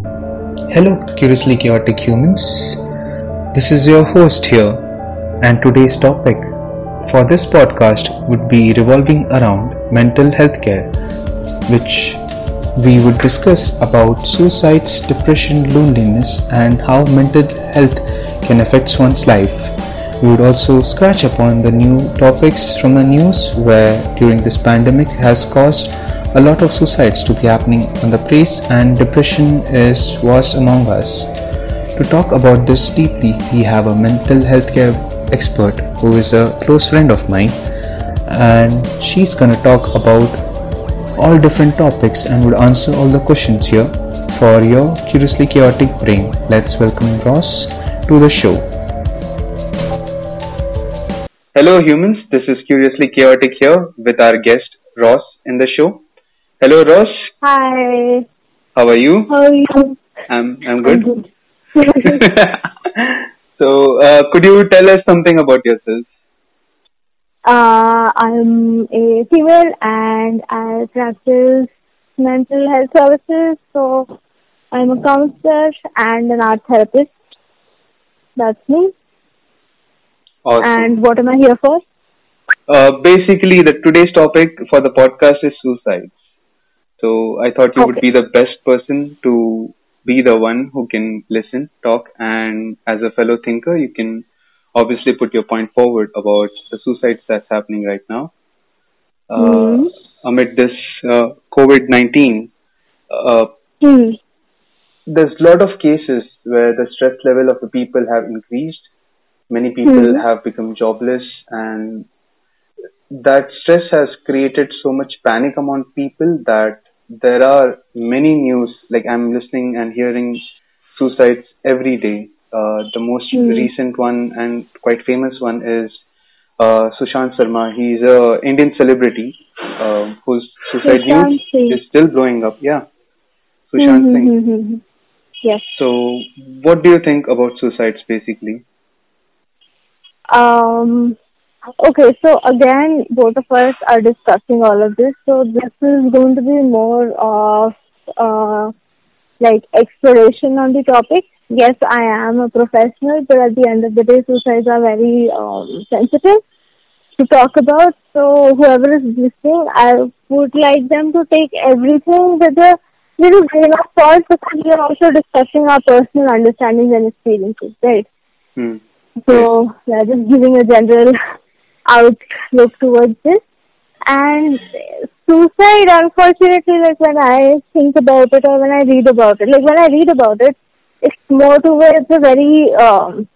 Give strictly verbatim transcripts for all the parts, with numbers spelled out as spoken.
Hello, curiously chaotic humans. This is your host here, and today's topic for this podcast would be revolving around mental health care, which we would discuss about suicides, depression, loneliness, and how mental health can affect one's life. We would also scratch upon the new topics from the news where during this pandemic has caused a lot of suicides to be happening on the place and depression is vast among us. To talk about this deeply, we have a mental health care expert who is a close friend of mine, and she's gonna talk about all different topics and would answer all the questions here for your curiously chaotic brain. Let's welcome Ross to the show. Hello, humans. This is Curiously Chaotic here with our guest Ross in the show. Hello, Ross. Hi. How are you? How are you? I'm I'm good. I'm good. so, uh, could you tell us something about yourself? uh, I'm a female and I practice mental health services. So I'm a counselor and an art therapist. That's me. Awesome. And what am I here for? Uh, basically, the today's topic for the podcast is suicide. So I thought you would Okay. be the best person to be the one who can listen, talk, and as a fellow thinker, you can obviously put your point forward about the suicides that's happening right now. Uh, Hmm. Amid this uh, COVID nineteen, uh, Hmm. there's a lot of cases where the stress level of the people have increased. Many people Hmm. have become jobless, and that stress has created so much panic among people that there are many news, like I'm listening and hearing suicides every day. Uh, the most Hmm. recent one and quite famous one is uh, Sushant Sharma. He's a Indian celebrity uh, whose suicide news Sushant Singh. is still blowing up. Yeah, Hmm. Sushant Hmm. Singh. Hmm. Hmm. hmm. Yes. So, what do you think about suicides basically? Um. Okay, so again, both of us are discussing all of this. So this is going to be more of uh, like exploration on the topic. Yes, I am a professional, but at the end of the day, suicides are very um, sensitive to talk about. So whoever is listening, I would like them to take everything with a little grain of salt because we are also discussing our personal understandings and experiences, right? Hmm. Yes. So yeah, just giving a general outlook towards this. And suicide, unfortunately, like when I think about it or when I read about it, like when I read about it, it's more towards a very, um,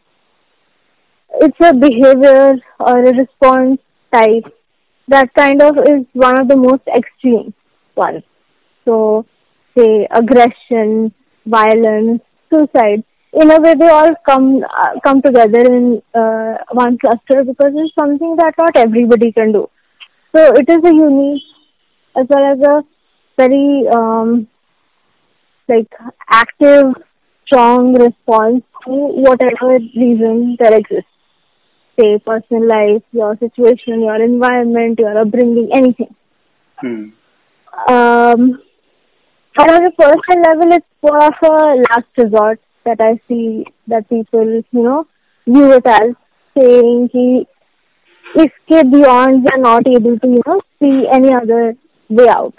it's a behavior or a response type that kind of is one of the most extreme ones. So, say aggression, violence, suicide. In a way, they all come uh, come together in uh, one cluster because it's something that not everybody can do. So it is a unique as well as a very um, like active, strong response to whatever reason there exists. Say personal life, your situation, your environment, your upbringing, anything. Hmm. Um, and on a personal level, it's more of a last resort that I see that people, you know, view it as saying कि इसके beyond they are not able to, you know, see any other way out.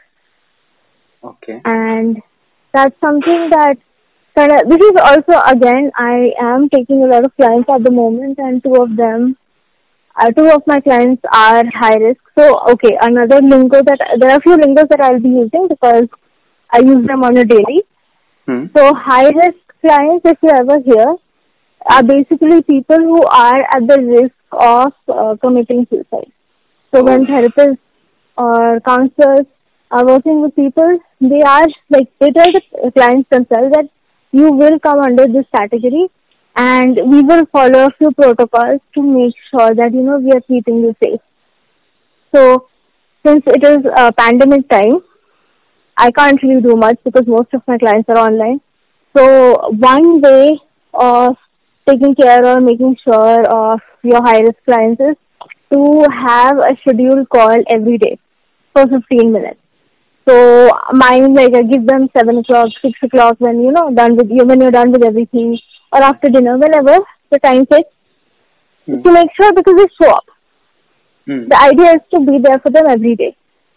Okay. And that's something that kind of, this is also, again, I am taking a lot of clients at the moment, and two of them, uh, two of my clients are high risk. So, okay, another lingo that, there are a few lingos that I'll be using because I use them on a daily. Hmm. So, high risk clients, if you ever hear, are basically people who are at the risk of uh, committing suicide. So, when therapists or counselors are working with people, they are like, they tell the clients themselves that you will come under this category and we will follow a few protocols to make sure that, you know, we are keeping you safe. So, since it is a pandemic time, I can't really do much because most of my clients are online. So, one way of taking care or making sure of your high risk clients is to have a scheduled call every day for fifteen minutes. So mine, like I give them seven o'clock, six o'clock when you know done with you when you're done with everything, or after dinner, whenever the time fits, Hmm. to make sure because they show up. Hmm. The idea is to be there for them every day,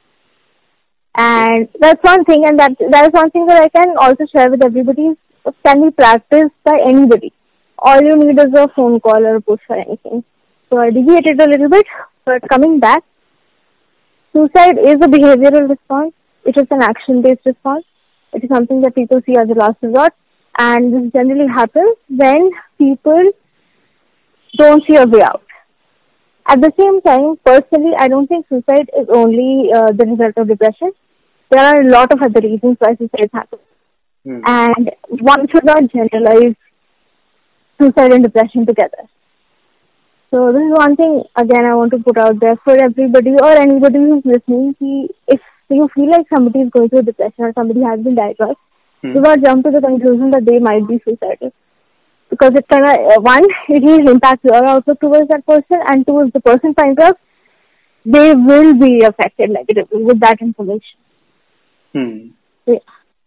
and that's one thing, and that that is one thing that I can also share with everybody. Is can be practiced by anybody. All you need is a phone call or a push or anything. So I deviated a little bit, but coming back, suicide is a behavioral response. It is an action-based response. It is something that people see as a last resort, and this generally happens when people don't see a way out. At the same time, personally, I don't think suicide is only uh, the result of depression. There are a lot of other reasons why suicide happens, Hmm. and one should not generalize suicide and depression together. So this is one thing again I want to put out there for everybody or anybody who's listening. Ki if you feel like somebody is going through depression or somebody has been diagnosed, Hmm. do not jump to the conclusion that they might be suicidal, because it can uh, one it will impact your outlook towards that person, and two, if the person finds out, they will be affected negatively with that information. Hmm. Yeah,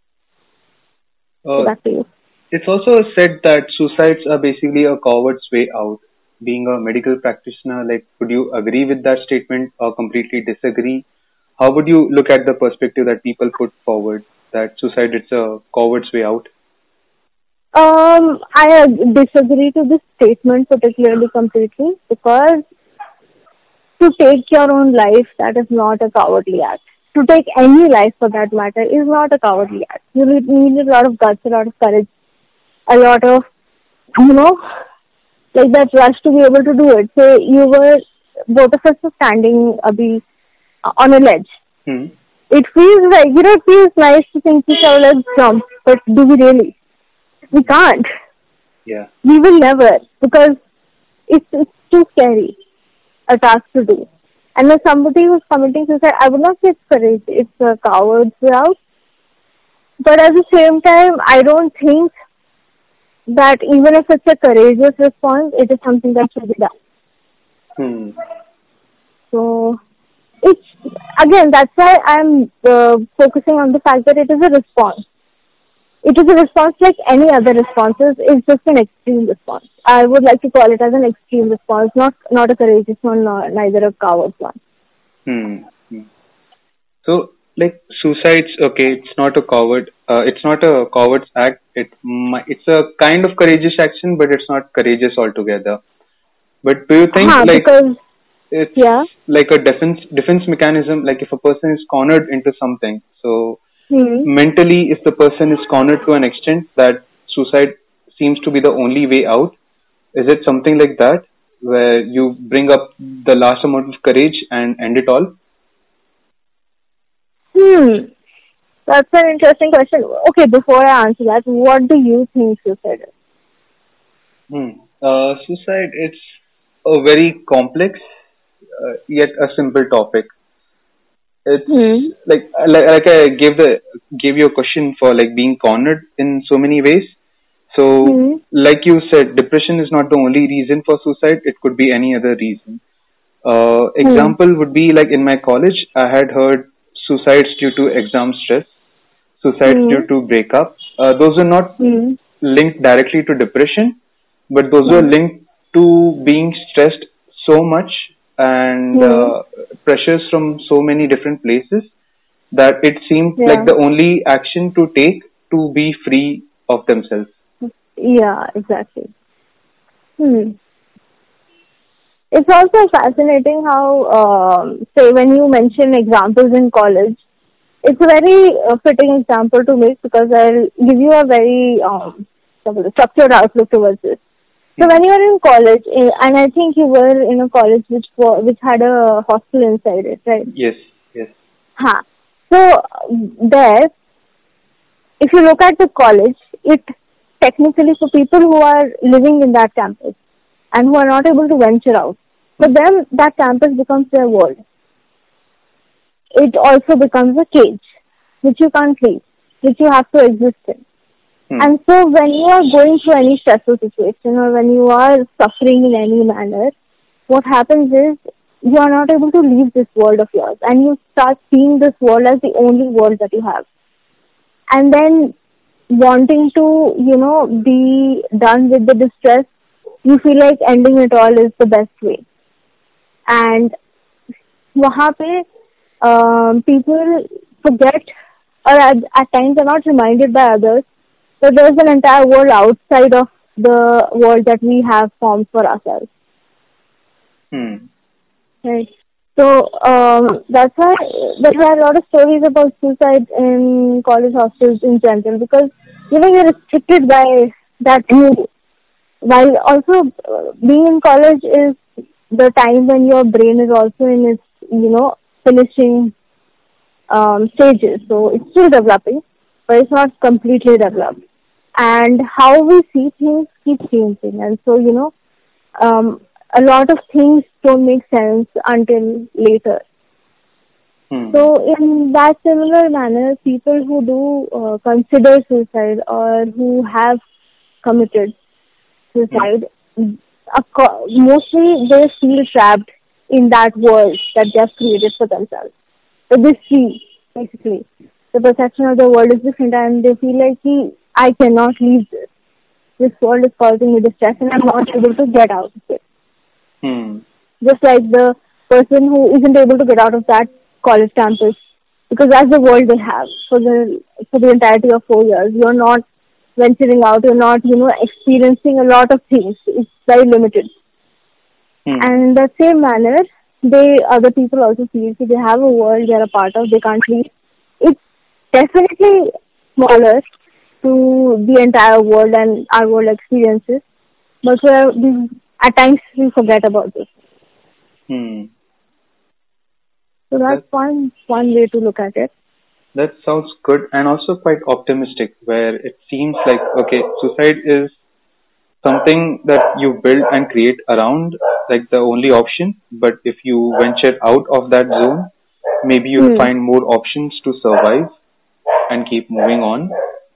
so Uh, back to you. it's also said that suicides are basically a coward's way out. Being a medical practitioner, like, would you agree with that statement or completely disagree? How would you look at the perspective that people put forward that suicide is a coward's way out? Um, I uh, disagree to this statement particularly completely, because to take your own life, that is not a cowardly act. To take any life for that matter is not a cowardly act. You need, need a lot of guts, a lot of courage, a lot of, you know, like that rush to be able to do it. Say you were, both of us were standing Abhi, uh, on a ledge. Hmm. It feels like, you know, it feels nice to think, so let's jump, but do we really? We can't. Yeah. We will never, because it's, it's too scary a task to do. And when somebody who's committing suicide, I would not say it's courage, it's a coward's way out. But at the same time, I don't think that even if it's a courageous response, it is something that should be done. Hmm. So, it's, again, that's why I'm uh, focusing on the fact that it is a response. It is a response like any other responses. It's just an extreme response. I would like to call it as an extreme response, not not a courageous one, nor, neither a coward's one. Hmm. Hmm. So, like, suicides, okay, it's not a coward, uh, it's not a coward's act. It mi- it's a kind of courageous action, but it's not courageous altogether. But do you think, Huh, like, because, it's yeah. like a defense defense mechanism? Like, if a person is cornered into something, so Hmm. mentally, if the person is cornered to an extent that suicide seems to be the only way out, is it something like that where you bring up the last amount of courage and end it all? Hmm. That's an interesting question. Okay, before I answer that, what do you think suicide is? Hmm. Uh, suicide, it's a very complex uh, yet a simple topic. It's Hmm. like like, like I gave the gave you a question for like being cornered in so many ways. So, Hmm. like you said, depression is not the only reason for suicide. It could be any other reason. Uh, Hmm. example would be like in my college, I had heard suicides due to exam stress, suicides Hmm. due to breakup. Uh, those are not Hmm. linked directly to depression, but those were Hmm. linked to being stressed so much and Hmm. uh, pressures from so many different places that it seemed like Yeah. the only action to take to be free of themselves. Yeah, exactly. Hmm. It's also fascinating how, um, say, when you mention examples in college, it's a very uh, fitting example to make, because I'll give you a very um, structured outlook towards this. So when you were in college, eh, and I think you were in a college which wa- which had a hostel inside it, right? Yes, yes. Ha. So uh, there, if you look at the college, it technically for people who are living in that campus and who are not able to venture out, for them that campus becomes their world. It also becomes a cage which you can't leave, which you have to exist in. Hmm. And so when you are going through any stressful situation or when you are suffering in any manner, what happens is you are not able to leave this world of yours, and you start seeing this world as the only world that you have. And then wanting to, you know, be done with the distress, you feel like ending it all is the best way. And वहाँ पे um, people forget, or at, at times are not reminded by others that there's an entire world outside of the world that we have formed for ourselves. Hmm. Right. So um, that's why there are a lot of stories about suicide in college hostels in general, because you know you're restricted by that mood. While also uh, being in college is the time when your brain is also in its, you know, finishing um, stages. So it's still developing, but it's not completely developed. And how we see things keep changing. And so, you know, um, a lot of things don't make sense until later. Hmm. So in that similar manner, people who do uh, consider suicide or who have committed suicide, acco- mostly they feel trapped in that world that they have created for themselves. So they see, basically, the perception of the world is different, and they feel like, "Ki, I cannot leave this. This world is causing me distress and I'm not able to get out of it." Hmm. Just like the person who isn't able to get out of that college campus, because that's the world they have for the for the entirety of four years. You're not venturing out. You're not, you know, experiencing a lot of things. It's very limited. Hmm. And in that same manner, they other people also feel that they have a world they're a part of. They can't leave. It's definitely smaller to the entire world and our world experiences, but uh, we, at times we forget about this. Hmm. So that's That, one one way to look at it. that sounds good and also quite optimistic, where it seems like, okay, suicide is something that you build and create around, like the only option. But if you venture out of that zone, maybe you'll Hmm. find more options to survive and keep moving on.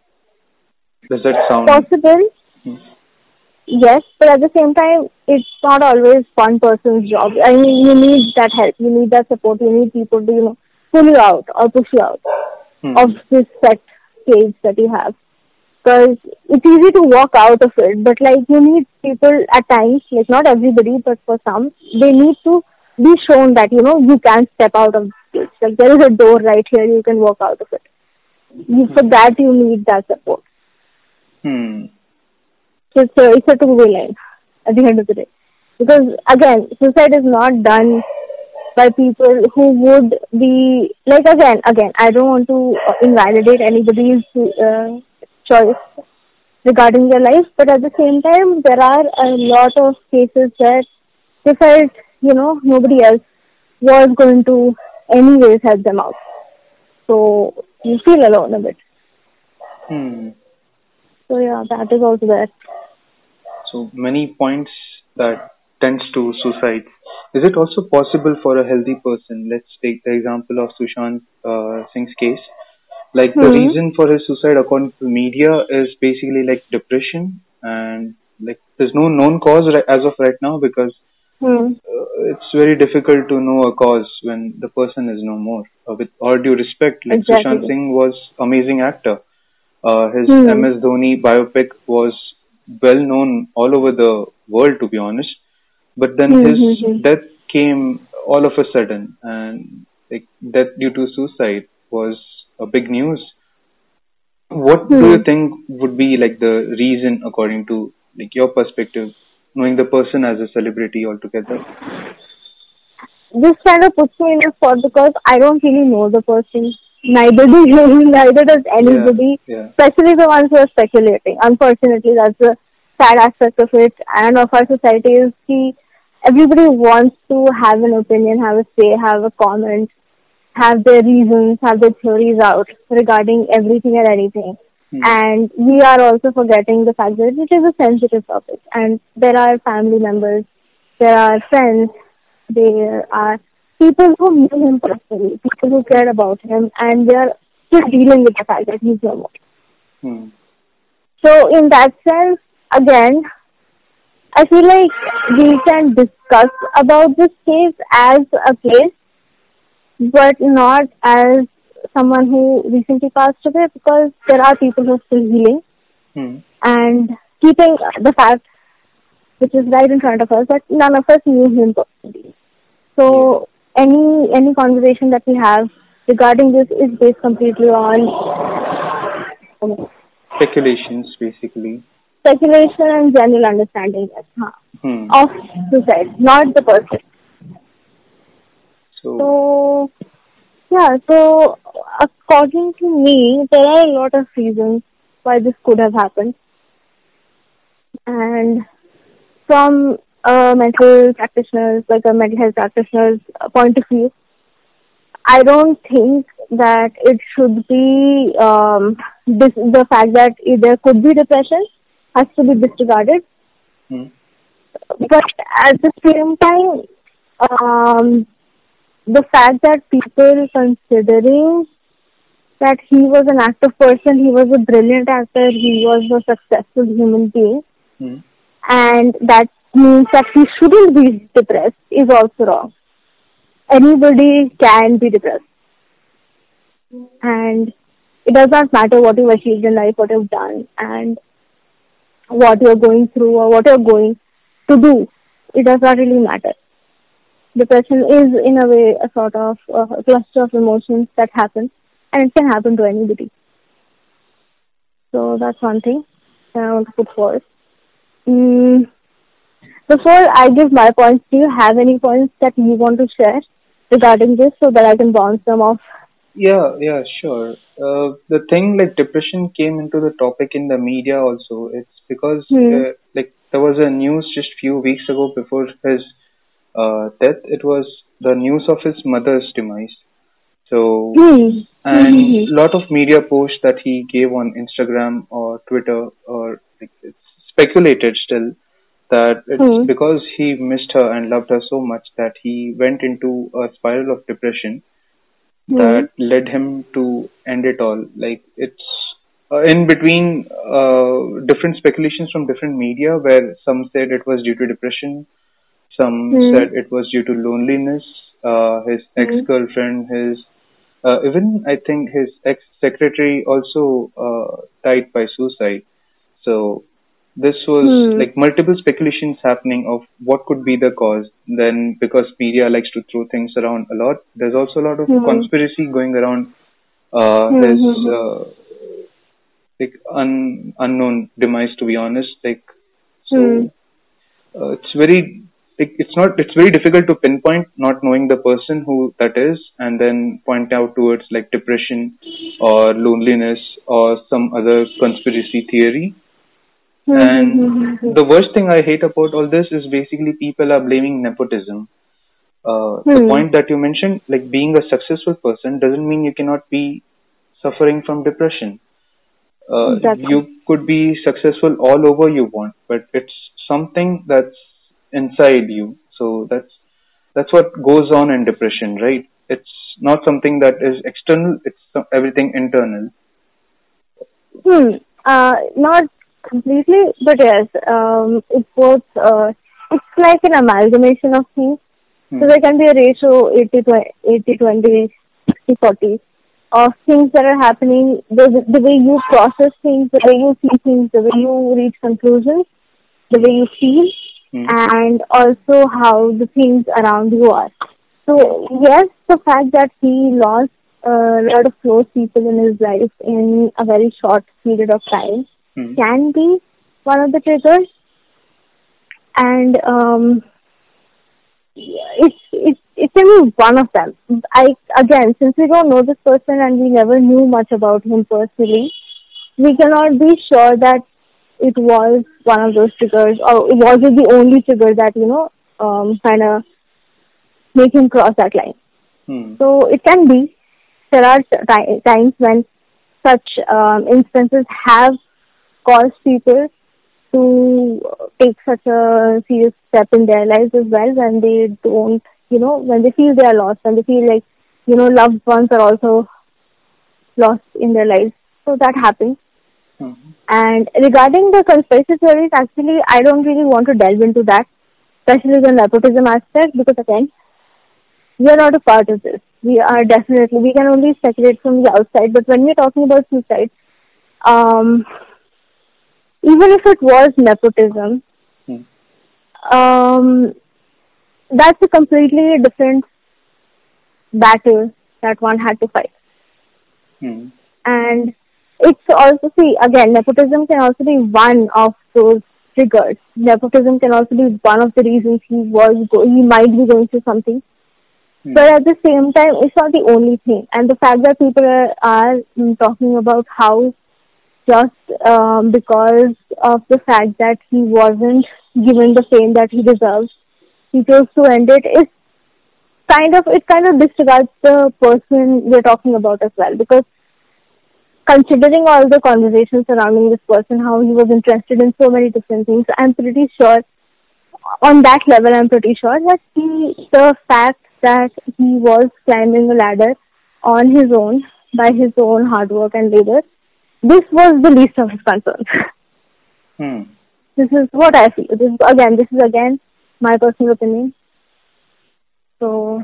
Does that sound? Possible, Hmm. yes, but at the same time, it's not always one person's job. I mean, you need that help, you need that support, you need people to, you know, pull you out or push you out Hmm. of this set cage that you have. Because it's easy to walk out of it, but like you need people at times, like not everybody, but for some, they need to be shown that, you know, you can step out of this cage. Like there is a door right here, you can walk out of it. You, for that, you need that support. Hmm. So it's a, it's a two-way line at the end of the day. Because again, suicide is not done by people who would be, like again, again, I don't want to uh, invalidate anybody's uh, choice regarding their life, but at the same time, there are a lot of cases where they felt, you know, nobody else was going to anyways help them out. So you feel alone a bit. Hmm. So yeah, that is also there. So many points that tends to suicide. Is it also possible for a healthy person? Let's take the example of Sushant uh, Singh's case. Like the Hmm. reason for his suicide, according to media, is basically like depression, and like there's no known cause ri- as of right now, because Hmm. uh, it's very difficult to know a cause when the person is no more. Uh, with all due respect, like Sushant Exactly. Singh was amazing actor. Uh, his Hmm. M S Dhoni biopic was well known all over the world, to be honest. But then Hmm. his Hmm. Hmm. death came all of a sudden, and like death due to suicide was a big news. What do you Hmm. think would be like the reason, according to like your perspective, knowing the person as a celebrity altogether? This kind of puts me in a spot because I don't really know the person. Neither do you, neither does Yeah, anybody, yeah. especially the ones who are speculating. Unfortunately, that's the sad aspect of it and of our society is ki everybody wants to have an opinion, have a say, have a comment, have their reasons, have their theories out regarding everything and anything. Hmm. And we are also forgetting the fact that it is a sensitive topic and there are family members, there are friends, there are people who knew him personally, people who cared about him, and they are still dealing with the fact that he's no more. Hmm. So in that sense, again, I feel like we can discuss about this case as a case, but not as someone who recently passed away, because there are people who are still healing Hmm. and keeping the fact which is right in front of us that none of us knew him personally. Yeah. So any any conversation that we have regarding this is based completely on um, Speculations, basically. speculation and general understanding, yes, huh, Hmm. of suicide, not the person. So, So yeah, so according to me, there are a lot of reasons why this could have happened, and from a mental practitioners, like a mental health practitioner's uh, point of view, I don't think that it should be um, this, the fact that there could be depression has to be disregarded. hmm. But at the same time, um, the fact that people considering that he was an active person, he was a brilliant actor, he was a successful human being, Hmm. and that means that he shouldn't be depressed is also wrong. Anybody can be depressed, and it does not matter what you've achieved in life, what you've done, and what you're going through or what you're going to do. It does not really matter. Depression is, in a way, a sort of uh, a cluster of emotions that happen, and it can happen to anybody. So that's one thing that I want to put forward. Mm, before I give my points, do you have any points that you want to share regarding this so that I can bounce them off? Yeah, yeah, sure. Uh, the thing like depression came into the topic in the media also. It's because Hmm. uh, like there was a news just few weeks ago before his uh, death. It was the news of his mother's demise. So, Hmm. and Hmm. lot of media posts that he gave on Instagram or Twitter, or like it's speculated still that it's Hmm. because he missed her and loved her so much that he went into a spiral of depression Hmm. that led him to end it all. Like it's uh, in between uh, different speculations from different media, where some said it was due to depression, some Hmm. said it was due to loneliness. Uh, his Hmm. ex-girlfriend, his uh, even I think his ex-secretary also uh, died by suicide. So this was Hmm. like multiple speculations happening of what could be the cause. Then because media likes to throw things around a lot, there's also a lot of Hmm. conspiracy going around uh, Hmm. his Hmm. uh, like un- unknown demise. To be honest, like Hmm. so uh, it's very like it's not it's very difficult to pinpoint not knowing the person who that is and then point out towards like depression or loneliness or some other conspiracy theory. Hmm. Hmm. And Hmm. Hmm. the worst thing I hate about all this is basically people are blaming nepotism. Uh, the Hmm. point that you mentioned, like being a successful person, doesn't mean you cannot be suffering from depression. Uh, Exactly. you could be successful all over you want, but it's something that's inside you. So that's that's what goes on in depression, right? It's not something that is external; it's some- everything internal. Hmm. Uh, not completely, but yes, um, it's both. Uh, it's like an amalgamation of things. So Hmm. there can be a ratio eighty twenty, sixty forty of things that are happening, the, the way you process things, the way you see things, the way you reach conclusions, the way you feel, Hmm. and also how the things around you are. So yes, the fact that he lost a lot of close people in his life in a very short period of time Hmm. can be one of the triggers, and um, it's it's it can be one of them. I again, since we don't know this person and we never knew much about him personally, we cannot be sure that it was one of those triggers, or was it the only trigger that you know um, kind of make him cross that line. Hmm. So it can be. There are ti- times when such um, instances have caused people to take such a serious step in their lives as well, when they don't, you know, when they feel they are lost, when they feel like, you know, loved ones are also lost in their lives. So that happens. Mm-hmm. And regarding the conspiracy theories, actually, I don't really want to delve into that, especially the nepotism aspect, because again, we are not a part of this. We are definitely, we can only speculate from the outside, but when we're talking about suicide, um, even if it was nepotism, Mm. um, that's a completely different battle that one had to fight. Mm. And it's also, see, again, nepotism can also be one of those triggers. Nepotism can also be one of the reasons he was, go- he might be going through something. Mm. But at the same time, it's not the only thing. And the fact that people are, are mm, talking about how just um, because of the fact that he wasn't given the fame that he deserves, he chose to end it, is kind of, it kind of disregards the person we're talking about as well. Because considering all the conversations surrounding this person, how he was interested in so many different things, I'm pretty sure, on that level, I'm pretty sure that he, the fact that he was climbing the ladder on his own, by his own hard work and labor, this was the least of his concerns. Mm. This is what I feel. This is, again, this is again my personal opinion. So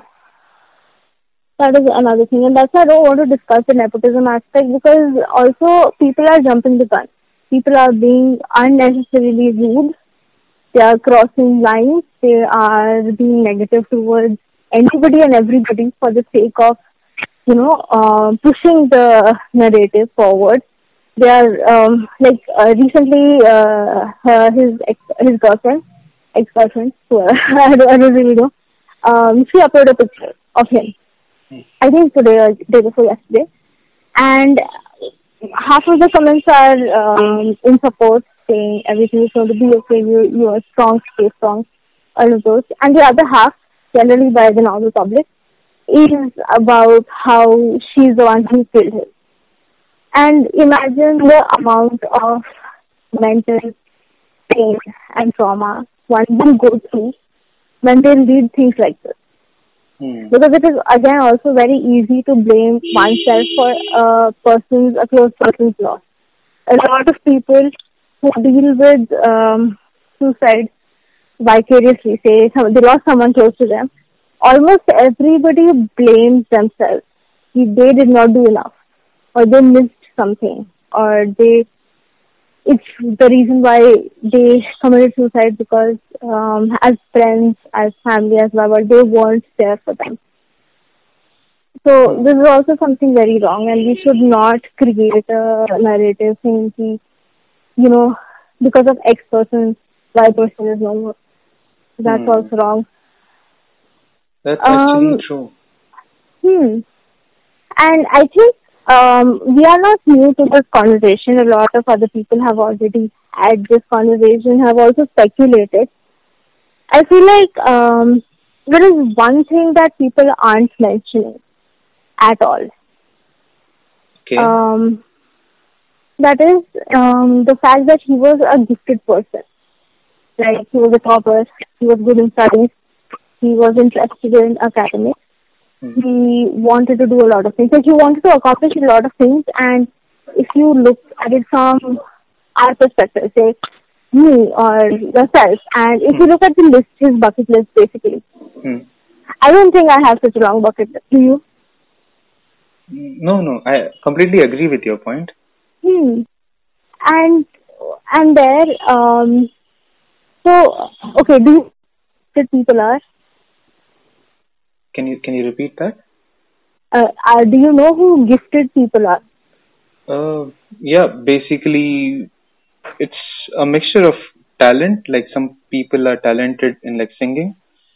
that is another thing, and that's why I don't want to discuss the nepotism aspect, because also people are jumping the gun. People are being unnecessarily rude. They are crossing lines. They are being negative towards anybody and everybody for the sake of, you know, uh, pushing the narrative forward. They are um, like uh, recently uh, uh, his ex, his girlfriend, ex girlfriend, I don't, I don't really know. Um, she uploaded a picture of him. Mm. I think today or day before yesterday, and half of the comments are um, in support, saying everything is going to be okay. You you are strong, stay strong, all of those. And the other half, generally by the normal public, is about how she's the one who killed him. And imagine the amount of mental pain and trauma one will go through when they read things like this. Mm. Because it is, again, also very easy to blame oneself for a person's, a close person's loss. A lot of people who deal with um, suicide vicariously, say some, they lost someone close to them, almost everybody blames themselves. They did not do enough, or they missed something, or they, it's the reason why they committed suicide, because um, as friends, as family, as lover, they weren't there for them. So this is also something very wrong, and we should not create a narrative saying, ki, you know, because of X person, Y person is no more. That's Hmm. also wrong. That's Um, actually true. Hmm. And I think um, we are not new to this conversation. A lot of other people have already had this conversation, have also speculated. I feel like um, there is one thing that people aren't mentioning at all. Okay. Um, that is um, the fact that he was a gifted person. Like, he was a topper, he was good in studies, he was interested in academics. Hmm. He wanted to do a lot of things. Like, he wanted to accomplish a lot of things, and if you look at it from our perspective, say me or yourself, and if you look at the list, his bucket list basically, Hmm. I don't think I have such a long bucket list. Do you? No, no, I completely agree with your point. Hmm. And and there, um, so okay, do you that people are? Can you can you repeat that? Uh, uh, do you know who gifted people are? Uh, yeah, basically, it's a mixture of talent. Like some people are talented in like singing,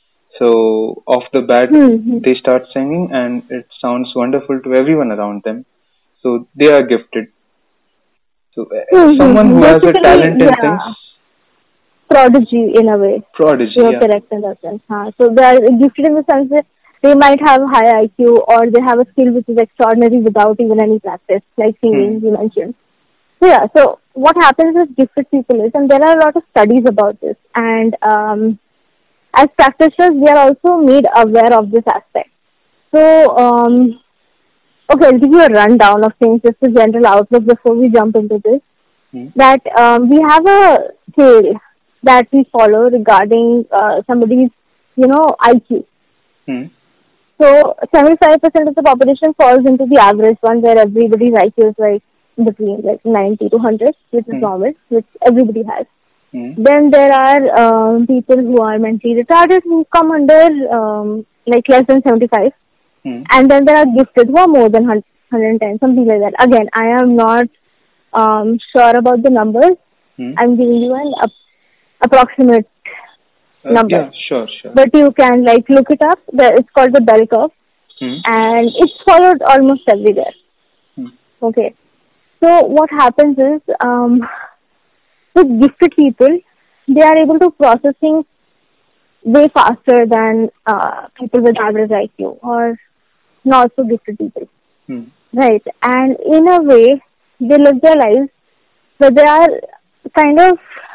so off the bat Hmm. they start singing, and it sounds wonderful to everyone around them. So they are gifted. So uh, Hmm. someone Hmm. who has a Basically, talent in things, yeah, prodigy in a way. prodigy. You're Yeah. correct in that sense. Huh? So they are gifted in the sense that they might have high I Q, or they have a skill which is extraordinary without even any practice, like singing, Hmm. you mentioned. So yeah, so what happens with gifted people is, and there are a lot of studies about this, and um, as practitioners, we are also made aware of this aspect. So, um, okay, I'll give you a rundown of things, just a general outlook before we jump into this. Hmm. that um, we have a scale that we follow regarding uh, somebody's, you know, I Q. Hmm. So seventy-five percent of the population falls into the average one, where everybody's I Q is like between like ninety to one hundred, which is Hmm. normal, which everybody has. Hmm. Then there are um, people who are mentally retarded who come under um, like less than seventy-five. Hmm. And then there are gifted who are more than one hundred ten, something like that. Again, I am not um, sure about the numbers. Hmm. I'm giving you an ap- approximate Uh, number. yeah, sure, sure. But you can like look it up. The- It's called the bell curve. Hmm. And it's followed almost everywhere. Hmm. Okay. So what happens is, um, with gifted people, they are able to process things way faster than uh, people with average I Q or not so gifted people. Hmm. Right. And in a way, they live their lives, but they are kind of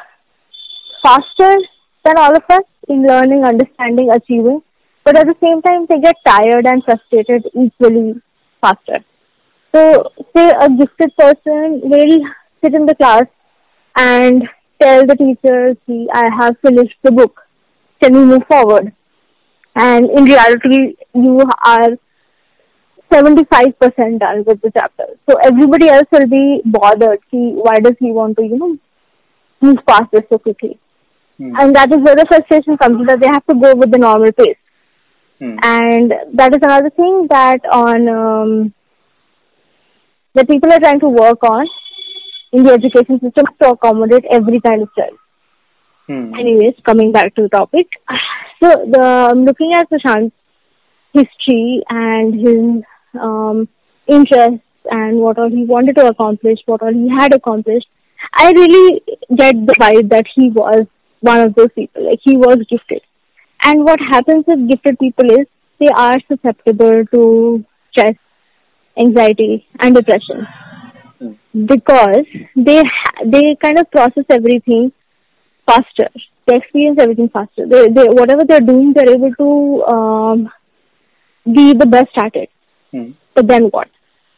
faster than all of us in learning, understanding, achieving. But at the same time, they get tired and frustrated equally faster. So, say a gifted person will sit in the class and tell the teacher, see, I have finished the book. Can we move forward? And in reality, you are seventy-five percent done with the chapter. So everybody else will be bothered. See, why does he want to, you know, move past this so quickly? Hmm. And that is where the frustration comes, that they have to go with the normal pace. Hmm. And that is another thing that on um, that people are trying to work on in the education system to accommodate every kind of child. Hmm. Anyways, coming back to the topic. So, the um, looking at Prashant's history and his um, interests and what all he wanted to accomplish, what all he had accomplished, I really get the vibe that he was one of those people. Like, he was gifted. And what happens with gifted people is they are susceptible to stress, anxiety, and depression because they ha- they kind of process everything faster. They experience everything faster. They, they whatever they're doing, they're able to um, be the best at it. Hmm. But then what?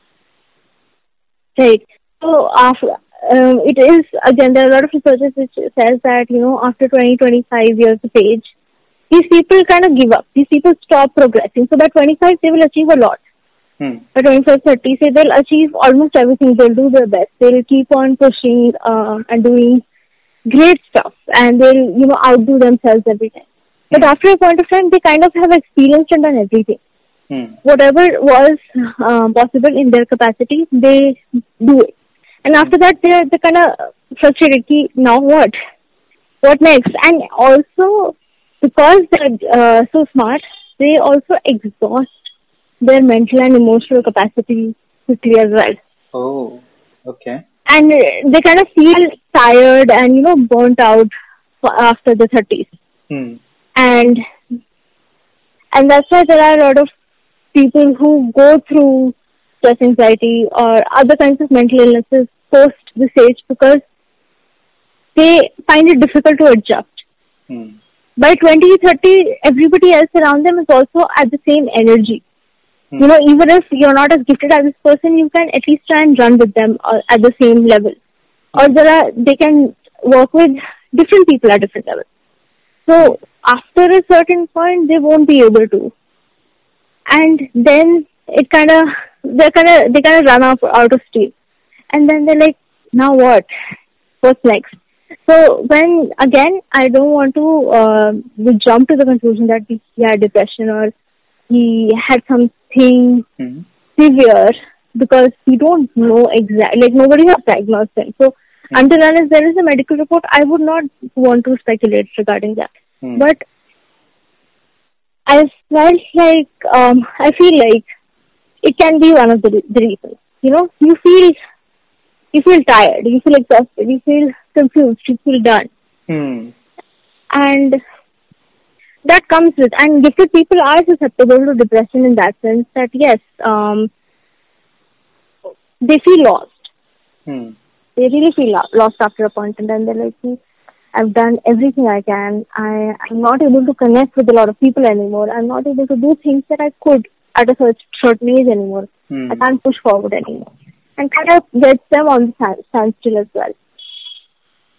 Right. So after um, it is again, there are a lot of researchers which says that, you know, after twenty, twenty-five years of age, these people kind of give up. These people stop progressing. So by twenty-five, they will achieve a lot. Hmm. By twenty-five, thirty, say they'll achieve almost everything. They'll do their best. They'll keep on pushing uh, and doing great stuff, and they'll, you know, outdo themselves every time. But after a point of time, they kind of have experienced and done everything. Hmm. Whatever was uh, possible in their capacity, they do it. And after that, they're, they're kind of frustrated. Ki, now what? What next? And also, because they're uh, so smart, they also exhaust their mental and emotional capacity quickly as well. Oh, okay. And they kind of feel tired and, you know, burnt out after the thirties. Hmm. And and that's why there are a lot of people who go through stress, anxiety, or other kinds of mental illnesses post this age because they find it difficult to adjust. Hmm. By twenty, thirty, everybody else around them is also at the same energy. Hmm. You know, even if you're not as gifted as this person, you can at least try and run with them uh, at the same level. Or there are, they can work with different people at different levels. So after a certain point, they won't be able to. And then it kind of, they kind of, they kind of run off out of steam. And then they're like, now what? What's next? So when, again, I don't want to uh, jump to the conclusion that he had depression or he had something Hmm. severe because we don't know exactly, like nobody has diagnosed him. So Hmm. until unless there is a medical report, I would not want to speculate regarding that. Hmm. But I felt like, um, I feel like it can be one of the, the reasons. You know, you feel, you feel tired, you feel exhausted, you feel confused, you feel done. Hmm. And that comes with, and gifted people are susceptible to depression in that sense that yes, um, they feel lost. Hmm. They really feel lo- lost after a point, and then they're like, "See, I've done everything I can. I, I'm not able to connect with a lot of people anymore. I'm not able to do things that I could at a cer- certain age anymore. Hmm. I can't push forward anymore." And kind of gets them on the stand- standstill as well.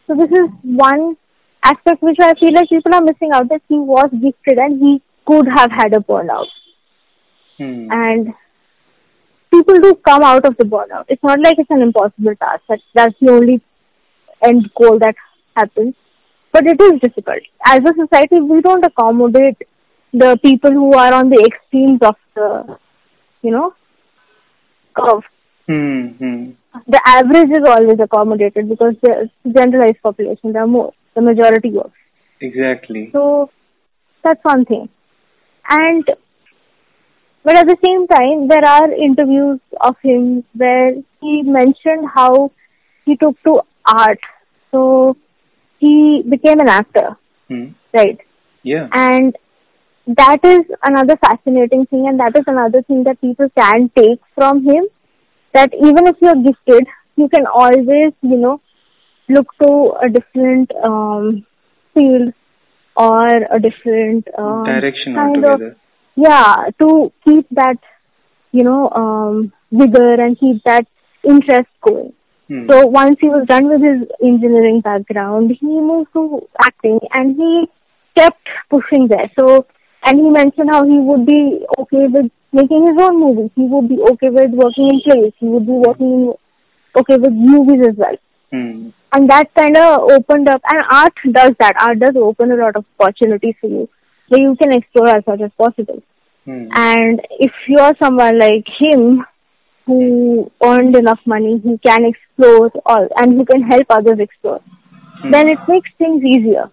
So this is one aspect which I feel like people are missing out, that he was gifted and he could have had a burnout. Hmm. And people do come out of the burnout. It's not like it's an impossible task. That, that's the only end goal that happens. But it is difficult. As a society, we don't accommodate the people who are on the extremes of the, you know, curve. Hmm. Hmm. The average is always accommodated because the generalized population, there are more. The majority works. Exactly. So that's one thing. And but at the same time, there are interviews of him where he mentioned how he took to art. So he became an actor, Hmm. right? Yeah. And that is another fascinating thing, and that is another thing that people can take from him, that even if you're gifted, you can always, you know, look to a different um, field or a different um, Direction kind altogether. of, yeah, to keep that, you know, um, vigor and keep that interest going. Hmm. So once he was done with his engineering background, he moved to acting and he kept pushing there. So, and he mentioned how he would be okay with making his own movies. He would be okay with working in plays. He would be working in, okay with movies as well. Hmm. And that kind of opened up, and art does that. Art does open a lot of opportunities for you, where you can explore as much as possible. Hmm. And if you're someone like him, who earned enough money, he can explore all, and he can help others explore, Hmm. then it makes things easier.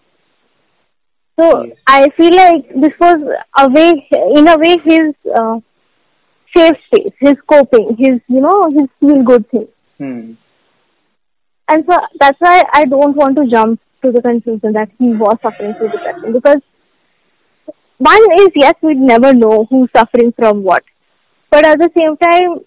So Yes. I feel like this was a way, in a way, his uh, safe space, his coping, his, you know, his feel good thing. Hmm. And so that's why I don't want to jump to the conclusion that he was suffering through depression, because one is, yes, we'd never know who's suffering from what. But at the same time,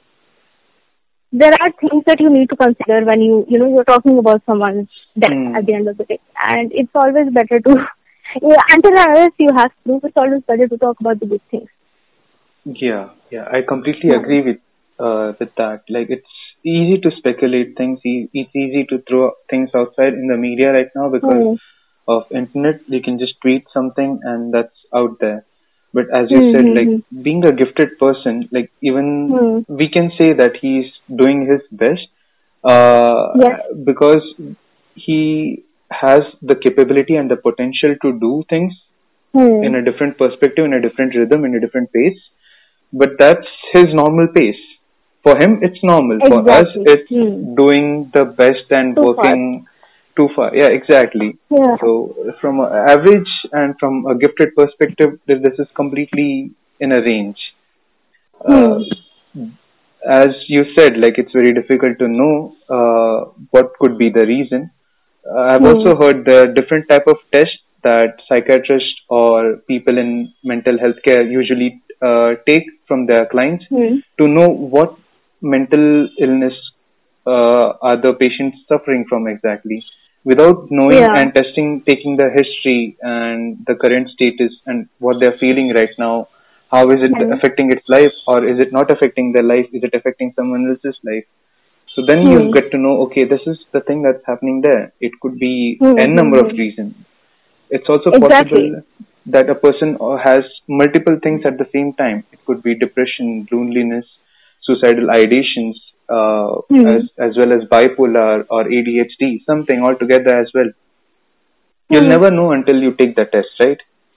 there are things that you need to consider when you, you know, you're talking about someone's death Hmm. at the end of the day. And it's always better to, yeah, until unless you have proof, it's always better to talk about the good things. Yeah, yeah, I completely Yeah. agree with uh, with that. Like, it's easy to speculate things. e- It's easy to throw things outside in the media right now because Hmm. of internet. You can just tweet something and that's out there. But as you said, Hmm. like Hmm. being a gifted person, like even Hmm. we can say that he's doing his best, uh, Yes. because he has the capability and the potential to do things Hmm. in a different perspective, in a different rhythm, in a different pace. But that's his normal pace. For him, it's normal. For us, Exactly. it's Hmm. doing the best and Too fast. working too far. Yeah, exactly. Yeah. So, from an average and from a gifted perspective, th- this is completely in a range. Uh, Hmm. as you said, like it's very difficult to know uh, what could be the reason. Uh, I've Hmm. also heard the different type of tests that psychiatrists or people in mental health care usually uh, take from their clients Hmm. to know what mental illness uh, are the patients suffering from exactly. Without knowing Yeah. and testing, taking the history and the current status and what they're feeling right now, how is it Hmm. affecting its life, or is it not affecting their life? Is it affecting someone else's life? So then you Hmm. get to know, okay, this is the thing that's happening there. It could be Hmm. n Hmm. number of Hmm. reasons. It's also Exactly. possible that a person uh, has multiple things at the same time. It could be depression, loneliness, suicidal ideations, uh, as Hmm. as well as bipolar or A D H D, something altogether as well. You'll Hmm. never know until you take the test, right?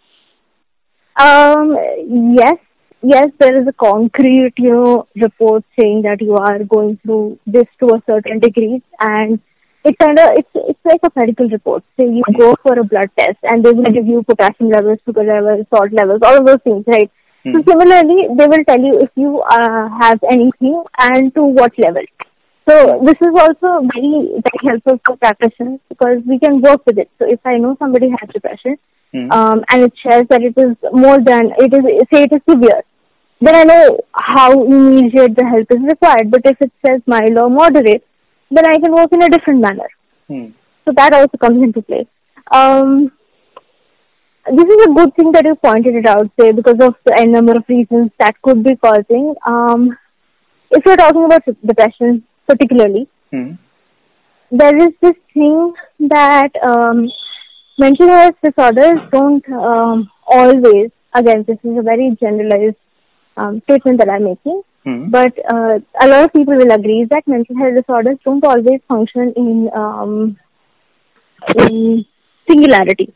Um, yes, yes, there is a concrete, you know, report saying that you are going through this to a certain degree, and it kind of, it's it's like a medical report. So you go for a blood test, and they will give you potassium levels, sugar levels, salt levels, all of those things, right? So Hmm. similarly, they will tell you if you uh, have anything and to what level. So this is also very, very helpful for practitioners because we can work with it. So if I know somebody has depression, Hmm. um, and it says that it is more than, it is, say it is severe, then I know how immediate the help is required. But if it says mild or moderate, then I can work in a different manner. Hmm. So that also comes into play. Um, this is a good thing that you pointed it out, say, because of the n number of reasons that could be causing. Um, if you're talking about depression particularly, Hmm. there is this thing that um, mental health disorders don't um, always, again, this is a very generalized um, statement that I'm making, Hmm. but uh, a lot of people will agree that mental health disorders don't always function in, um, in singularity.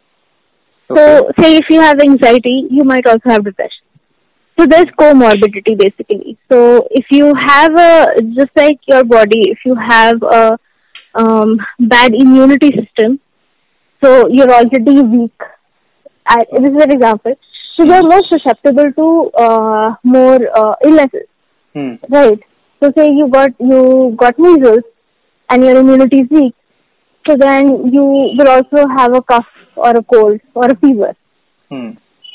Okay. So, say if you have anxiety, you might also have depression. So there's comorbidity basically. So if you have a, just like your body, if you have a um, bad immunity system, so you're already weak. I, this is an example. So you're more susceptible to uh, more uh, illnesses, Hmm. right? So say you got you got measles and your immunity is weak, so then you will also have a cough or a cold or a fever. Hmm.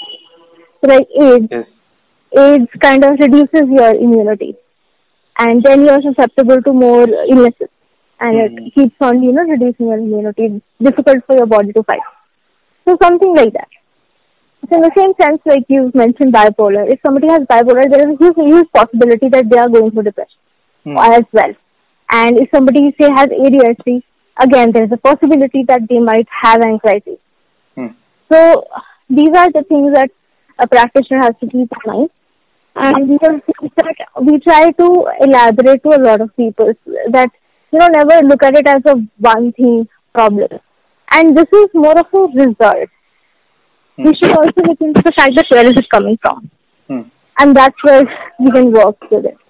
So like AIDS, Yes. AIDS kind of reduces your immunity, and then you are susceptible to more illnesses, and Hmm. it keeps on, you know, reducing your immunity. It's difficult for your body to fight. So something like that. So in the same sense, like you mentioned bipolar, if somebody has bipolar, there is a huge, huge possibility that they are going through depression Hmm. as well. And if somebody, say, has A D H D, again, there is a possibility that they might have anxiety. Hmm. So these are the things that a practitioner has to keep in mind. And these are things that we try to elaborate to a lot of people, that, you know, never look at it as a one thing problem. And this is more of a result. Hmm. We should also look into the fact that where is it coming from. Hmm. And that's where we can work with it.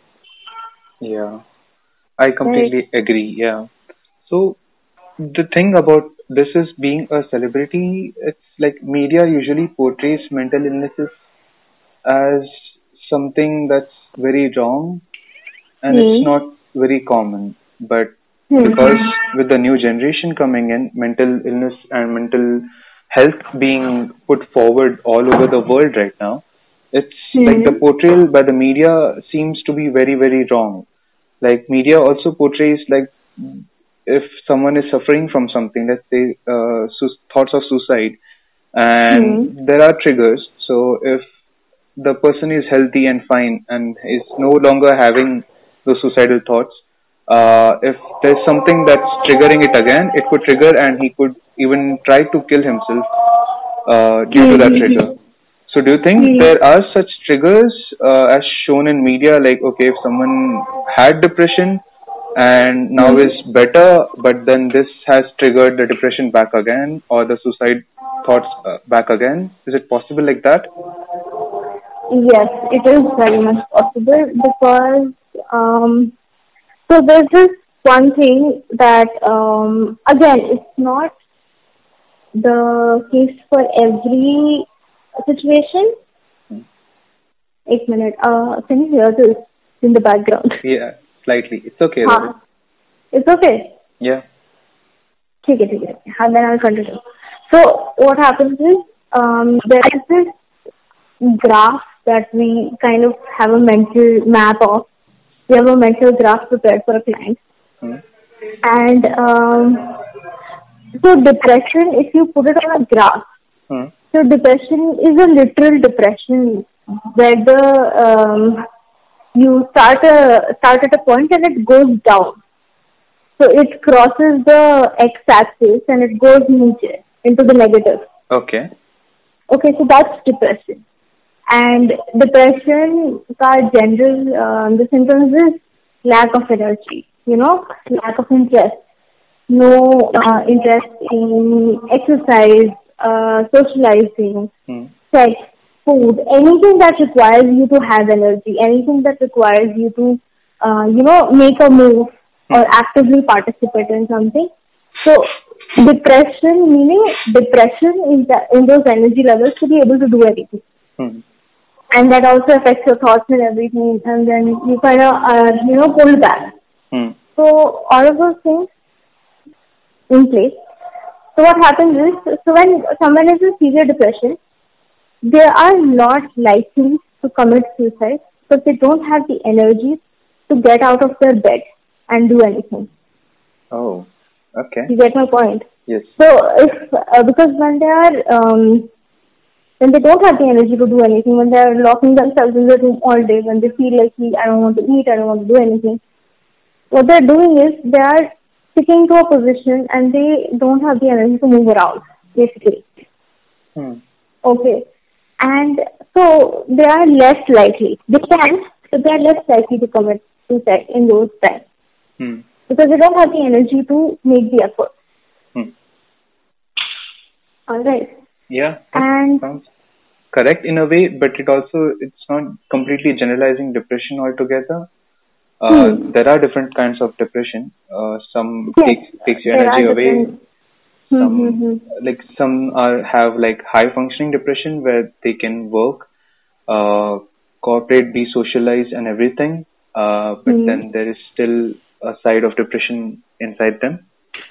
Yeah. I completely agree. Yeah. So the thing about this is being a celebrity, it's like media usually portrays mental illnesses as something that's very wrong and it's Hmm. not very common. But Hmm. because with the new generation coming in, mental illness and mental health being put forward all over the world right now, it's like the Hmm. portrayal by the media seems to be very, very wrong. Like media also portrays like if someone is suffering from something, let's say uh, su- thoughts of suicide, Hmm. and there are triggers. So if the person is healthy and fine and is no longer having those suicidal thoughts, uh, if there's something that's triggering it again, it could trigger and he could even try to kill himself uh, due to that Hmm. trigger. So do you think Hmm. there are such triggers uh, as shown in media, like okay, if someone had depression and now Hmm. is better, but then this has triggered the depression back again or the suicide thoughts uh, back again? Is it possible like that? Yes, it is very much possible because um, so there's this one thing that um, again, it's not the case for every situation. Eight minute. Uh, can you hear this in the background? Yeah, slightly. It's okay though. हाँ, it's okay. Yeah. ठीक है ठीक है. हाँ, then I'll continue. So what happens is um, there is this graph that we kind of have a mental map of. We have a mental graph prepared for a client, Hmm. and um, so depression, if you put it on a graph, Hmm. so depression is a literal depression where the um, you start a start at a point and it goes down. So it crosses the x-axis and it goes niche into the negative. Okay. Okay, so that's depression. And depression, ka general um, the symptoms is lack of energy, you know, lack of interest, no uh, interest in exercise, uh, socializing, Hmm. sex, food, anything that requires you to have energy, anything that requires you to, uh, you know, make a move or actively participate in something. So depression, meaning depression in, the, in those energy levels to be able to do anything. Hmm. And that also affects your thoughts and everything, and then you kind of, uh, you know, pull back. Hmm. So all of those things in place. So what happens is, so when someone is in severe depression, they are not likely to commit suicide because they don't have the energy to get out of their bed and do anything. Oh. Okay. You get my point? Yes. So if uh, because when they are um, when they don't have the energy to do anything, when they are locking themselves in the room all day, when they feel like I don't want to eat, I don't want to do anything, what they're doing is they are sticking to a position and they don't have the energy to move around, basically. Hmm. Okay. And so they are less likely. They can, but they are less likely to commit suicide in those times. Hmm. Because they don't have the energy to make the effort. Hmm. Alright. Yeah, that And sounds correct in a way, but it also it's not completely generalizing depression altogether. Uh, hmm, there are different kinds of depression. Uh, some yes, takes takes your there are energy away. different. Hmm, hmm, Some hmm. like some are have like high functioning depression where they can work, uh, cooperate, be socialized, and everything. Uh, but Hmm. then there is still a side of depression inside them.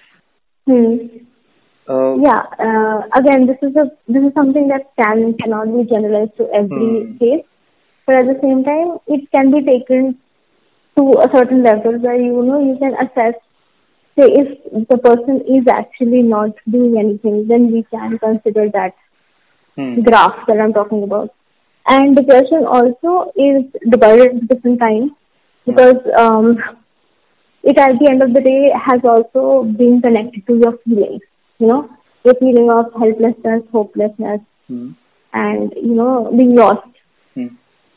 Hmm. Uh, Yeah. Uh, again, this is a this is something that can cannot be generalized to every hmm. case, but at the same time, it can be taken to a certain level where you know you can assess. Say if the person is actually not doing anything, then we can consider that Hmm. graph that I'm talking about. And depression also is divided into different kinds because um, it at the end of the day has also been connected to your feelings. You know, your feeling of helplessness, hopelessness, Hmm. and you know being lost. Hmm.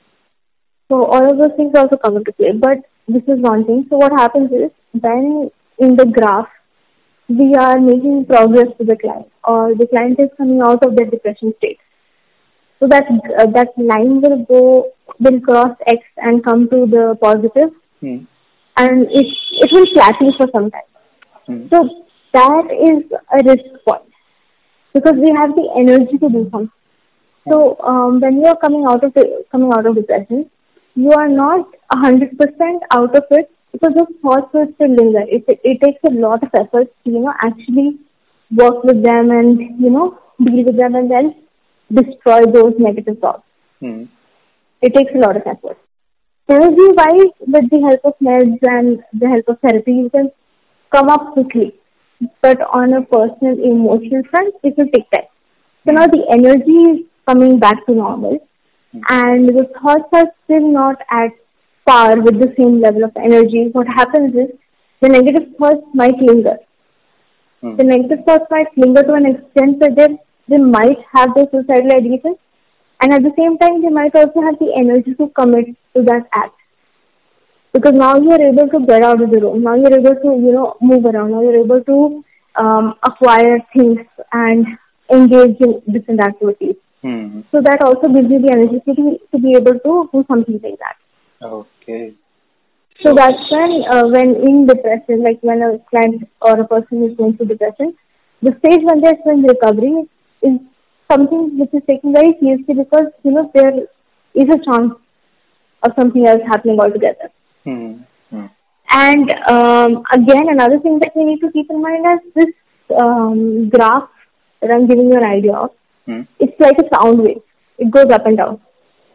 So all of those things also come into play. But this is one thing. So what happens is when in the graph we are making progress to the client, or the client is coming out of the depression state. So that uh, that line will go will cross X and come to the positive, Hmm. and it it will plateau for some time. Hmm. So that is a risk point because we have the energy to do something. So um, when you are coming out of the, coming out of depression, you are not a hundred percent out of it because those thoughts will still linger. It it takes a lot of effort to you know actually work with them and you know deal with them and then destroy those negative thoughts. Hmm. It takes a lot of effort. Energy wise, with the help of meds and the help of therapy, you can come up quickly. But on a personal emotional front, it will take time. So now the energy is coming back to normal and the thoughts are still not at par with the same level of energy. What happens is the negative thoughts might linger. Hmm. The negative thoughts might linger to an extent that they, they might have those suicidal ideations, and at the same time they might also have the energy to commit to that act. Because now you are able to get out of the room. Now you are able to, you know, move around. Now you are able to um, acquire things and engage in different activities. Hmm. So that also gives you the energy to be, to be able to do something like that. Okay. So that's when, uh, when in depression, like when a client or a person is going through depression, the stage when they're still in recovery is something which is taken very seriously because, you know, there is a chance of something else happening altogether. Hmm. Hmm. And um, again, another thing that we need to keep in mind is this um, graph that I'm giving you an idea of. Hmm. It's like a sound wave. It goes up and down.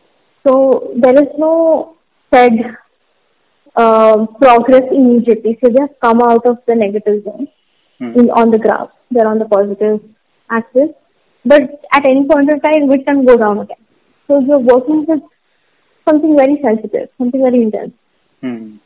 So there is no said uh, progress immediately. So just come out of the negative zone Hmm. in, on the graph. They're on the positive axis. But at any point of time, it can go down again. So you're working with something very sensitive, something very intense. Hmm.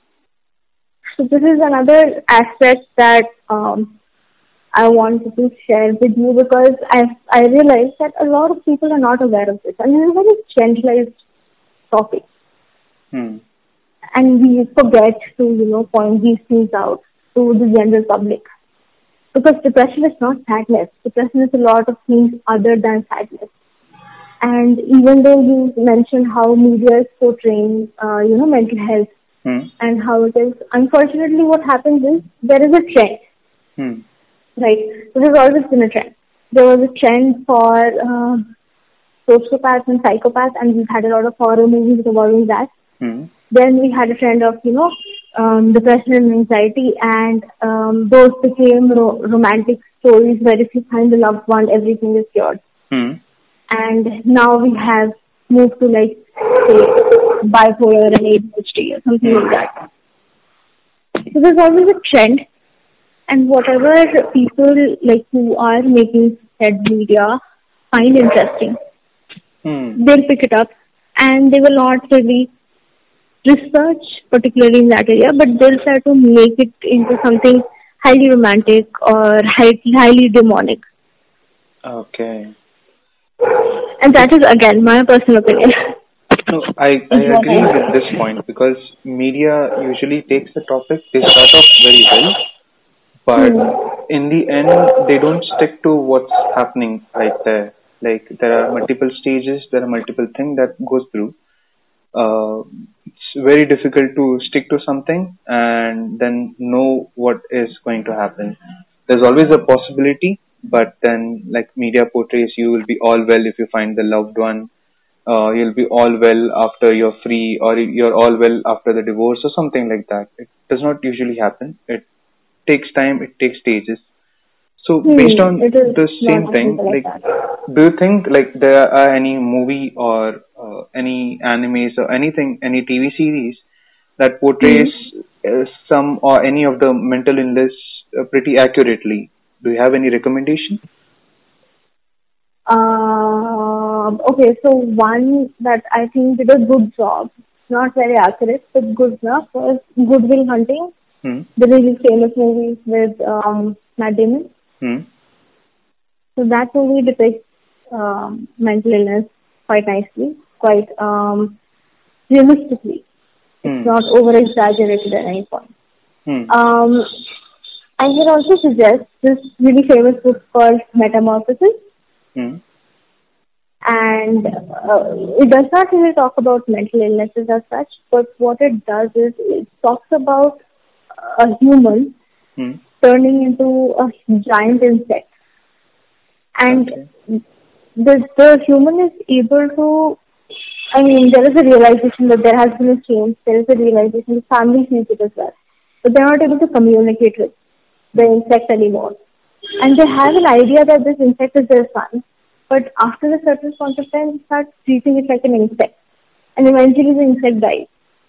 So this is another aspect that um, I wanted to share with you because I I realized that a lot of people are not aware of this, and it's a very generalized topic, Hmm. and we forget to you know point these things out to the general public because depression is not sadness. Depression is a lot of things other than sadness. And even though you mentioned how media is portraying, uh, you know, mental health Hmm. and how it is, unfortunately, what happens is there is a trend. Hmm. Right. So there's always been a trend. There was a trend for uh, sociopaths and psychopaths, and we've had a lot of horror movies involving that. Hmm. Then we had a trend of, you know, um, depression and anxiety, and um, those became ro- romantic stories where if you find a loved one, everything is cured. Hmm. And now we have moved to like, say, bipolar and A D H D or something like that. So there's always a trend. And whatever people like who are making said media find interesting, Hmm. they'll pick it up and they will not really research particularly in that area, but they'll try to make it into something highly romantic or highly, highly demonic. Okay. And that is again my personal opinion. No, I, I Is what agree I with this point because media usually takes the topic, they start off very well, but hmm. in the end, they don't stick to what's happening right there. Like there are multiple stages, there are multiple things that goes through. Uh, it's very difficult to stick to something and then know what is going to happen. There's always a possibility, but then like media portrays, you will be all well if you find the loved one. Uh, you'll be all well after you're free, or you're all well after the divorce, or something like that. It does not usually happen. It takes time. It takes stages. So based Hmm. on It is the not same happening thing, like like, that. do you think like there are any movie or uh, any animes or anything, any T V series that Hmm. portrays uh, some or any of the mental illness uh, pretty accurately? Do you have any recommendation? Um, okay, so one that I think did a good job, not very accurate, but good enough, was Goodwill Hunting, Hmm. the really famous movie with um, Matt Damon. Hmm. So that movie depicts um, mental illness quite nicely, quite um, realistically. It's Hmm. not over exaggerated at any point. Hmm. Um, I can also suggest this really famous book called Metamorphosis, Hmm. and uh, it does not really talk about mental illnesses as such, but what it does is it talks about a human Hmm. turning into a giant insect, and Okay. the the human is able to. I mean, there is a realization that there has been a change. There is a realization the family sees it as well, but they're not able to communicate with the insect anymore. And they have an idea that this insect is their son, but after a certain point of time, they start treating it like an insect, and eventually the insect dies.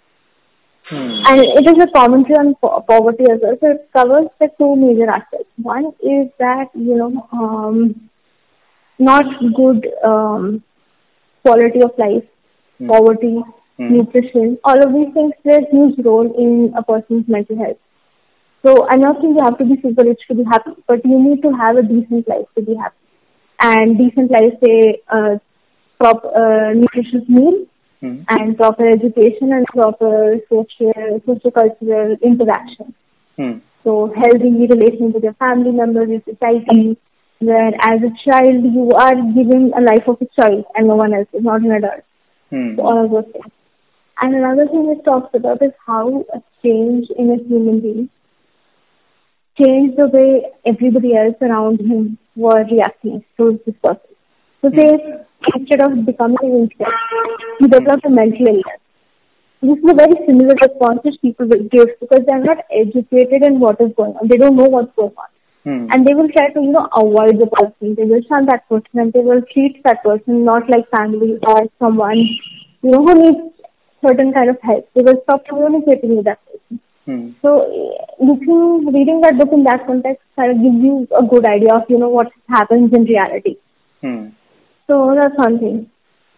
Hmm. And it is a commentary on po- poverty as well. So it covers the two major aspects. One is that, you know, um, not good um, quality of life, Hmm. poverty, Hmm. nutrition, all of these things play a huge role in a person's mental health. So I'm not saying you have to be super rich to be happy, but you need to have a decent life to be happy. And decent life, say, uh, proper uh, nutritious meal Hmm. and proper education and proper social, socio-cultural interaction. Hmm. So healthy relations with your family members, your society, where as a child you are given a life of a child and no one else is, not an adult. So Hmm. all of those things. And another thing it talks about is how a change in a human being changed the way everybody else around him were reacting to this person. So Hmm. say instead of becoming an insect, he developed a mental illness. This is a very similar response which people will give because they are not educated in what is going on. They don't know what's going on. Hmm. And they will try to, you know, avoid the person. They will shun that person and they will treat that person not like family or someone, you know, who needs certain kind of help. They will stop communicating with that person. Hmm. So, eh, looking, reading that book in that context kind of gives you a good idea of, you know, what happens in reality. Hmm. So, that's one thing.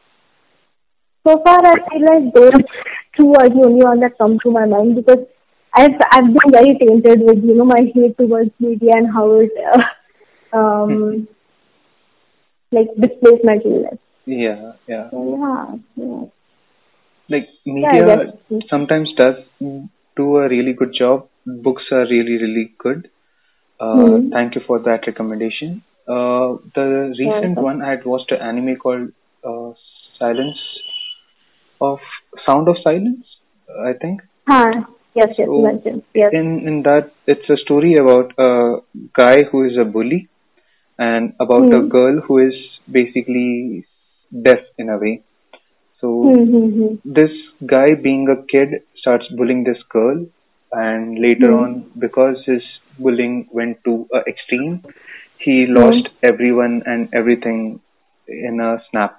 So far, I feel like those two are the only ones that come to my mind because I've I've been very tainted with you know my hate towards media and how it uh, Hmm. um like displays my illness. Yeah. Yeah. So yeah, yeah, Like yeah, I media guess. sometimes does do a really good job. Books are really, really good. Uh, Hmm. thank you for that recommendation. Uh, the Yeah. recent one I had watched an anime called uh, Silence of Sound of Silence, I think. Huh. Yes, yes, you So mentioned. Yes. in in that it's a story about a guy who is a bully and about a Hmm. girl who is basically deaf in a way. So Hmm. Hmm. this guy being a kid starts bullying this girl, and later Hmm. on because his bullying went to a extreme, he Hmm. Hmm. lost everyone and everything in a snap.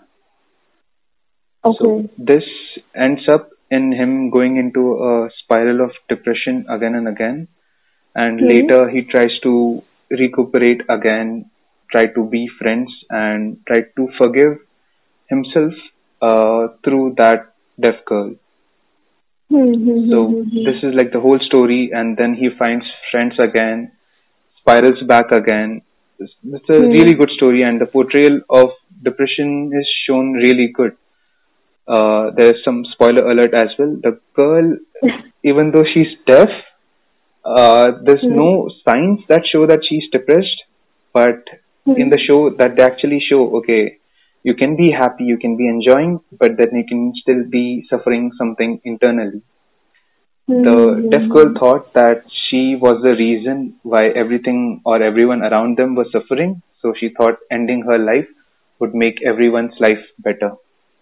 So Okay. this ends up in him going into a spiral of depression again and again, and Hmm. later he tries to recuperate again, try to be friends and try to forgive himself uh, through that deaf girl. Hmm. Hmm. Hmm. So Hmm. this Hmm. is like the whole story, and then he finds friends again. spirals back again. It's, it's a really Hmm. good story, and the portrayal of depression is shown really good. Uh, there's some spoiler alert as well. The girl, even though she's deaf, uh, there's Hmm. no signs that show that she's depressed, but in Hmm. the show that they actually show, okay, you can be happy, you can be enjoying, but then you can still be suffering something internally. The deaf girl Hmm. thought that she was the reason why everything or everyone around them was suffering, so she thought ending her life would make everyone's life better.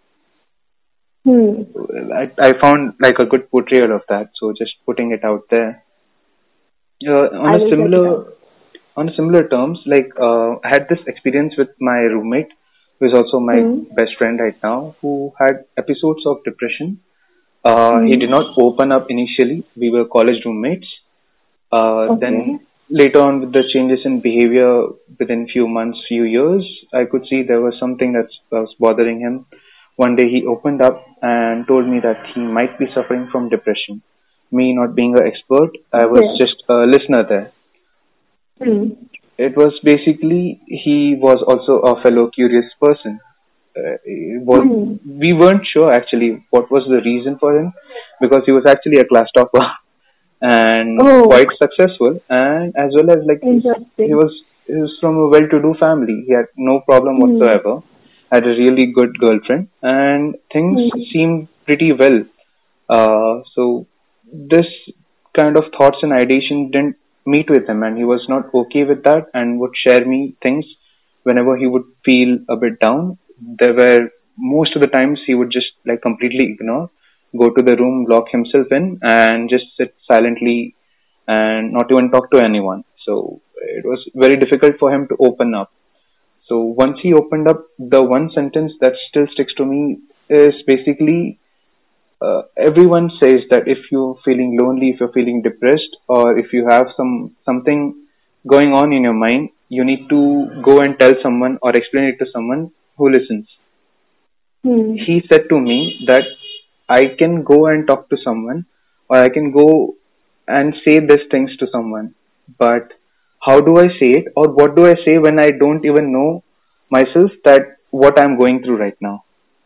Hmm. I, I found like a good portrayal of that, so just putting it out there. Uh, on I a will check it out. similar on a similar terms, like uh, I had this experience with my roommate, who is also my Hmm. best friend right now, who had episodes of depression. Uh, he Hmm. did not open up initially. We were college roommates. Uh, Okay. then later on, with the changes in behavior within few months, few years, I could see there was something that was bothering him. One day he opened up and told me that he might be suffering from depression. Me not being an expert, I was Okay. just a listener there. Hmm. It was basically he was also a fellow curious person. Uh, it was, Hmm. we weren't sure actually what was the reason for him, because he was actually a class topper and Oh, quite successful, and as well as like he's, he interesting. was he was from a well-to-do family. He had no problem Hmm. whatsoever. Had a really good girlfriend, and things Hmm. seemed pretty well. Uh, so this kind of thoughts and ideation didn't meet with him, and he was not okay with that, and would share me things whenever he would feel a bit down. There were most of the times he would just like completely ignore, go to the room, lock himself in, and just sit silently and not even talk to anyone. So it was very difficult for him to open up. So once he opened up, the one sentence that still sticks to me is basically, uh, everyone says that if you're feeling lonely, if you're feeling depressed, or if you have some something going on in your mind, you need to go and tell someone or explain it to someone who listens. Hmm. He said to me that I can go and talk to someone, or I can go and say these things to someone, but how do I say it, or what do I say when I don't even know myself that what I'm going through right now?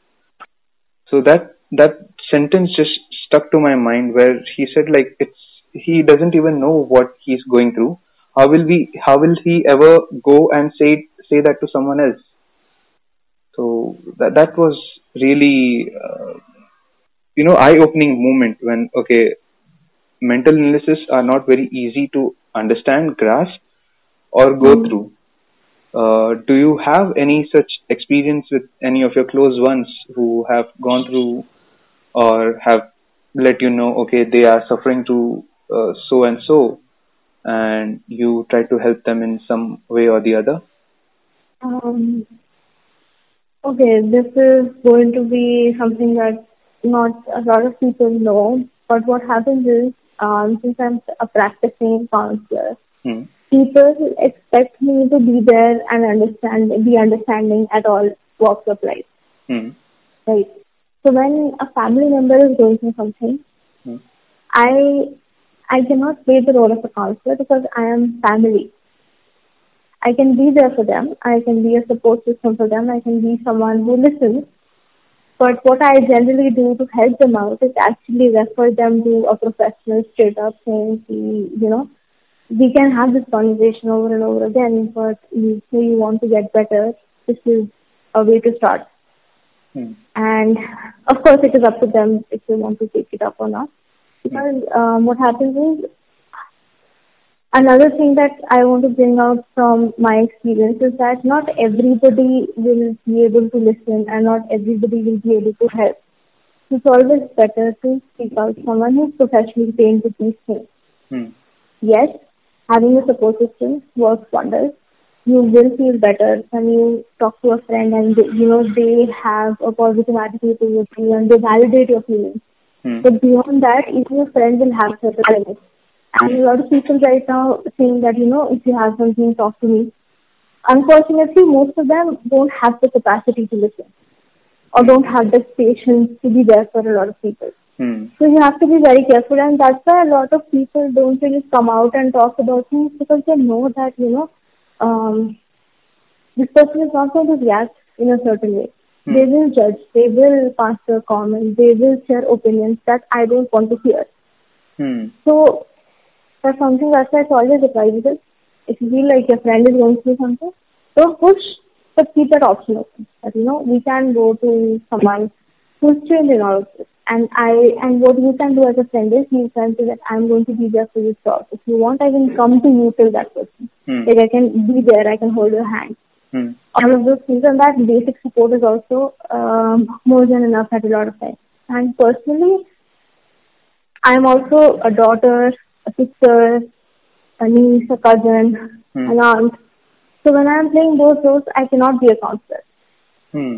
So that that sentence just stuck to my mind, where he said like it's he doesn't even know what he's going through. How will we? How will he ever go and say say that to someone else? So that that was really uh, you know eye opening moment when, okay, mental illnesses are not very easy to understand, grasp, or go Hmm. through. Uh, do you have any such experience with any of your close ones who have gone through or have let you know, okay, they are suffering to uh, so and so, and you try to help them in some way or the other? Um, okay, this is going to be something that not a lot of people know. But what happens is, um, since I'm a practicing counselor, Hmm. people expect me to be there and understand, be understanding at all walks of life, Hmm. right? So when a family member is going through something, Hmm. I I cannot play the role of a counselor because I am family. I can be there for them. I can be a support system for them. I can be someone who listens. But what I generally do to help them out is actually refer them to a professional straight up saying, you know, we can have this conversation over and over again, but you say you want to get better. This is a way to start. Hmm. And of course, it is up to them if they want to take it up or not. Hmm. Because um, what happens is, another thing that I want to bring out from my experience is that not everybody will be able to listen and not everybody will be able to help. It's always better to seek out someone who's professionally trained with these things. Hmm. Yes, having a support system works wonders. You will feel better when you talk to a friend and they, you know they have a positive attitude towards you and they validate your feelings. Hmm. But beyond that, even your friend will have certain limits. And a lot of people right now saying that, you know, if you have something, talk to me. Unfortunately, most of them don't have the capacity to listen or Hmm. don't have the patience to be there for a lot of people. Hmm. So you have to be very careful, and that's why a lot of people don't really come out and talk about things because they know that you know um, this person is not going to react in a certain way. Hmm. They will judge, they will pass their comments, they will share opinions that I don't want to hear. Hmm. So that's something that's why it's always applies because if you feel like your friend is going through something, don't push, but keep that option open. That you know we can go to someone who's trained in all of this. And I and what you can do as a friend is you can say that I'm going to be there for you talk. If you want, I can come to you till that person. Hmm. Like I can be there, I can hold your hand. Hmm. All of those things, and that basic support is also um, more than enough at a lot of times. And personally, I'm also a daughter, a sister, a niece, a cousin, Hmm. an aunt. So when I'm playing those roles, I cannot be a counselor. Hmm.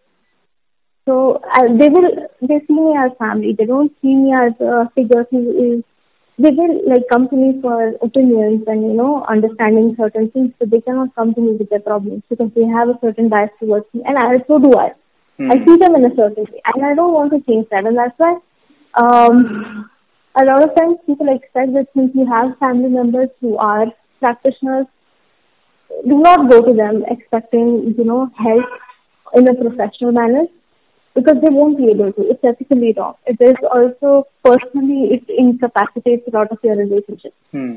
So uh, they will they see me as family. They don't see me as a figure who is. They will like come to me for opinions and you know understanding certain things, but they cannot come to me with their problems because they have a certain bias towards me, and I so do I. Hmm. I see them in a certain way, and I don't want to change that, and that's why um, a lot of times people expect that since you have family members who are practitioners, do not go to them expecting you know help in a professional manner because they won't be able to. It's ethically wrong. It is also personally it incapacitates a lot of your relationships. Hmm.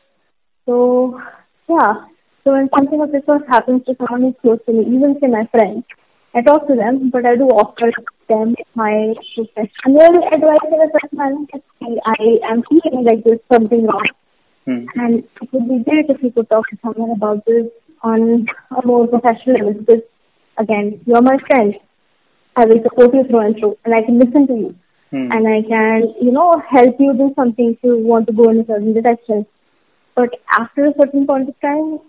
So yeah. So when something of this sort happens to someone who's close to me, even say my friends, I talk to them, but I do offer them my professional advice in a certain manner. That, "Hey, I am feeling like there's something wrong. Hmm. And it would be great if you could talk to someone about this on a more professional level because, again, you're my friend. I will support you through and through, and I can listen to you. Hmm. And I can, you know, help you do something if you want to go in a certain direction. But after a certain point of time,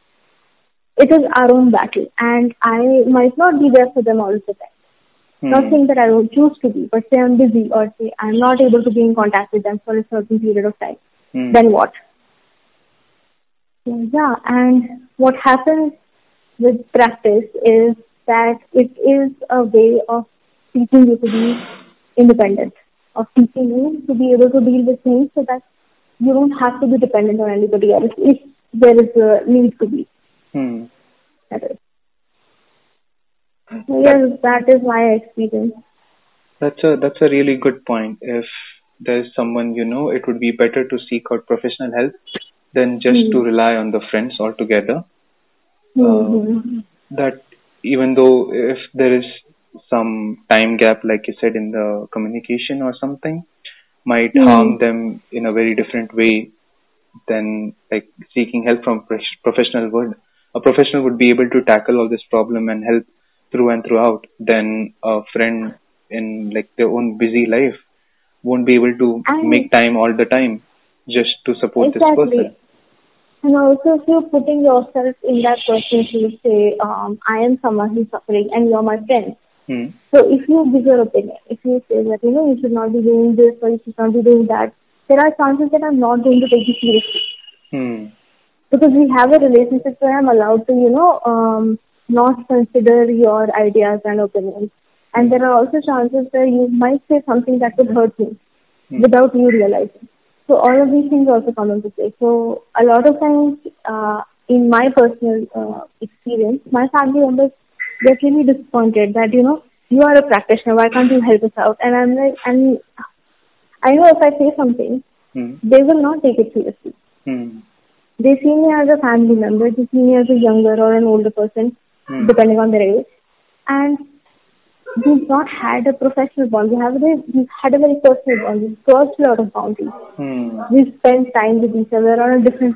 it is our own battle, and I might not be there for them all the time. Hmm. Not saying that I don't choose to be, but say I'm busy or say I'm not able to be in contact with them for a certain period of time. Hmm. Then what? Yeah, and what happens with practice is that it is a way of teaching you to be independent, of teaching you to be able to deal with things so that you don't have to be dependent on anybody else if there is a need to be. Hmm. That is. So yes, that is my experience. That's a that's a really good point. If there's someone you know, it would be better to seek out professional help than just to Hmm. rely on the friends altogether. Uh, Hmm. that even though if there is some time gap, like you said, in the communication or something, might Hmm. harm them in a very different way than like seeking help from pres- professional would. A professional would be able to tackle all this problem and help through and throughout. Then a friend in like their own busy life won't be able to And make time all the time just to support this person. exactly. And also, if you're putting yourself in that person to say, um, I am someone who's suffering and you're my friend. Hmm. So if you give your opinion, if you say that, you know, you should not be doing this or you should not be doing that, there are chances that I'm not going to take you seriously. Hmm. Because we have a relationship where I'm allowed to, you know, um, not consider your ideas and opinions. And there are also chances where you might say something that will hurt me Hmm. without you realizing. So all of these things also come into play. So a lot of times, uh, in my personal uh, experience, my family members get really disappointed that you know you are a practitioner. Why can't you help us out? And I'm like, and I know if I say something, Hmm. they will not take it seriously. Hmm. They see me as a family member. They see me as a younger or an older person, Hmm. depending on their age, and we've not had a professional bond. We have a, we've had a very personal bond. We've crossed a lot of boundaries. Hmm. We spend time with each other on a different.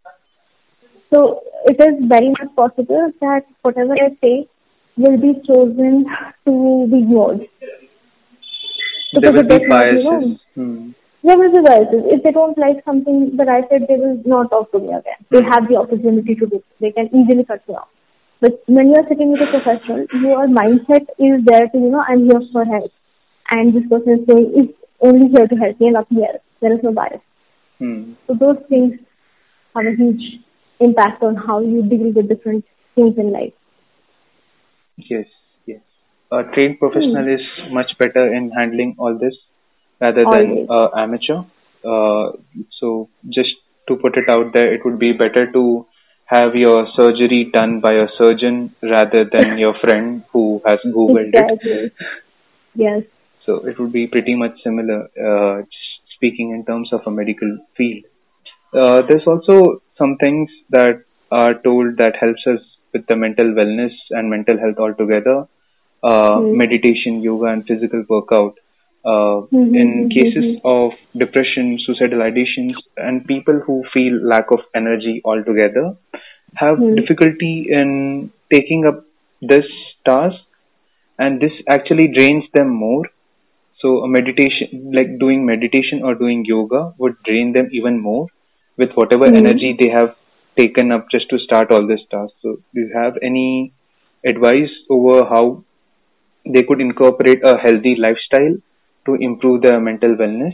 So it is very much possible that whatever I say will be chosen to be ignored There because will it be does not, you biases. know, Hmm. there will be biases. If they don't like something that I said, they will not talk to me again. They have the opportunity to do. They can easily cut me off. But when you're sitting with a professional, your mindset is there to, you know, I'm here for help. And this person is saying, is only here to help me and nothing else. There is no bias. Hmm. So those things have a huge impact on how you deal with different things in life. Yes, yes. A trained Hmm. professional is much better in handling all this. rather than always. uh, amateur. Uh, so just to put it out there, it would be better to have your surgery done by a surgeon rather than your friend who has Googled it. Exactly. Yes. So it would be pretty much similar, uh, speaking in terms of a medical field. Uh, there's also some things that are told that helps us with the mental wellness and mental health altogether. Uh, Hmm. meditation, yoga, and physical workout. Uh, Hmm. Hmm. in Hmm. cases Hmm. of depression, suicidal ideations, and people who feel lack of energy altogether, have Hmm. difficulty in taking up this task, and this actually drains them more. So a meditation, like doing meditation or doing yoga, would drain them even more with whatever Hmm. energy they have taken up just to start all this task. So do you have any advice over how they could incorporate a healthy lifestyle to improve their mental wellness?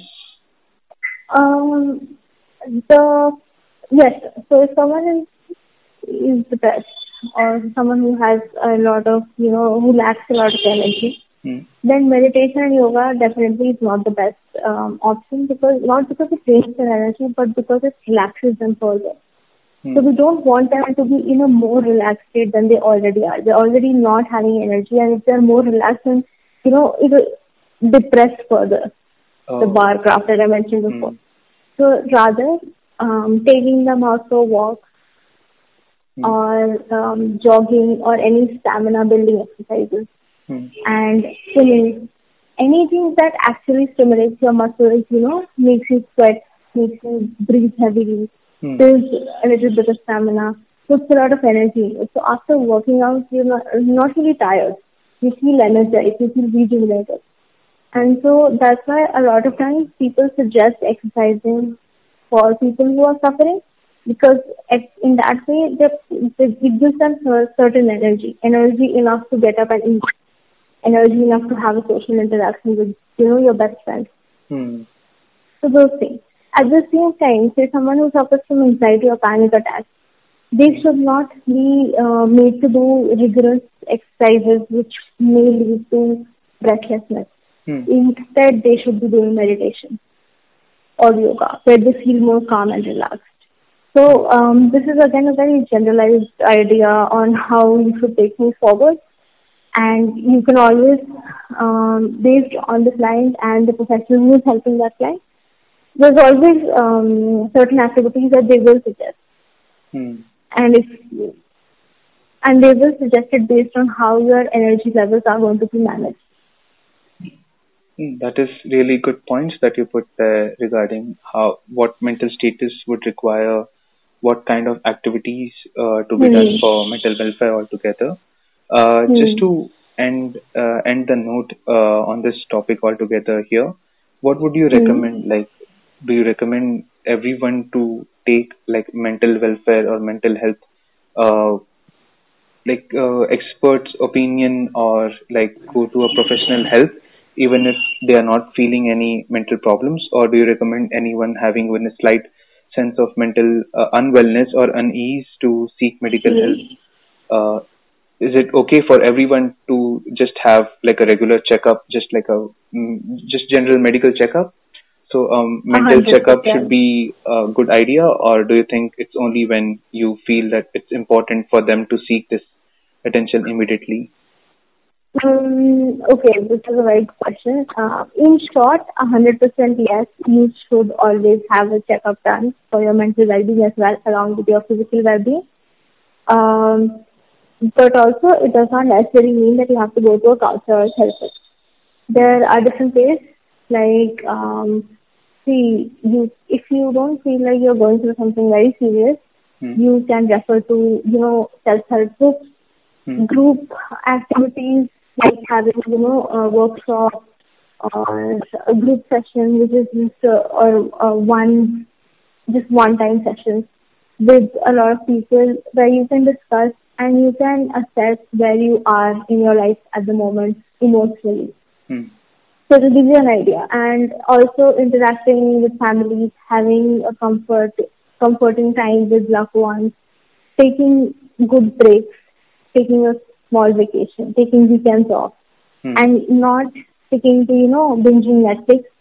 Um, the yes. So if someone is is depressed or someone who has a lot of you know who lacks a lot of energy, Hmm. then meditation and yoga definitely is not the best um, option because not because it drains their energy, but because it relaxes them further. So Hmm. we don't want them to be in a more relaxed state than they already are. They're already not having energy, and if they're more relaxed, then you know it will depress further. The Oh. bar graph that I mentioned before. Hmm. So rather, um, taking them out for walks Hmm. or um, jogging or any stamina building exercises Hmm. and swimming, anything that actually stimulates your muscles, you know, makes you sweat, makes you breathe heavily, Hmm. builds a little bit of stamina, puts a lot of energy. So after working out, you're not, not really tired. You feel energized, you feel rejuvenated. And so that's why a lot of times people suggest exercising for people who are suffering because it- in that way they, they, it gives them cer- certain energy, energy enough to get up and eat, energy enough to have a social interaction with you know your best friend. Hmm. So those things. At the same time, say someone who suffers from anxiety or panic attacks, they Hmm. should not be uh, made to do rigorous exercises which may lead to breathlessness. Hmm. Instead, they should be doing meditation or yoga, where they feel more calm and relaxed. Hmm. So um, this is again a very generalized idea on how you should take things forward, and you can always, um, based on the client and the professional who is helping that client, there's always um, certain activities that they will suggest, Hmm. and if and they will suggest it based on how your energy levels are going to be managed. Hmm. That is really good points that you put there regarding how what mental status would require what kind of activities uh, to be done Hmm. for mental welfare altogether. Uh, just Hmm. to end uh, end the note uh, on this topic altogether here, what would you Hmm. recommend? Like, do you recommend everyone to take like mental welfare or mental health, uh, like uh, experts' opinion, or like go to a professional help, even if they are not feeling any mental problems, or do you recommend anyone having even a slight sense of mental uh, unwellness or unease to seek medical help? Hmm. Uh, is it okay for everyone to just have like a regular checkup, just like a mm, just general medical checkup? So, um, A mental hundred checkup should percent. be a good idea, or do you think it's only when you feel that it's important for them to seek this attention immediately? Um, okay, this is a very good question. Uh, in short, a hundred percent yes. You should always have a checkup done for your mental well-being as well, along with your physical well-being. Um, but also, it does not necessarily mean that you have to go to a counselor or therapist. Hmm. There are different ways. Like, um, see, you if you don't feel like you're going through something very serious, Hmm. you can refer to you know self-help books, Hmm. group activities like having, you know, a workshop or a group session, which is just uh, or uh, one just one time session with a lot of people where you can discuss and you can assess where you are in your life at the moment emotionally. Hmm. So to give you an idea, and also interacting with families, having a comfort, comforting time with loved ones, taking good breaks, taking a small vacation, taking weekends off, Hmm. and not sticking to, you know, binging Netflix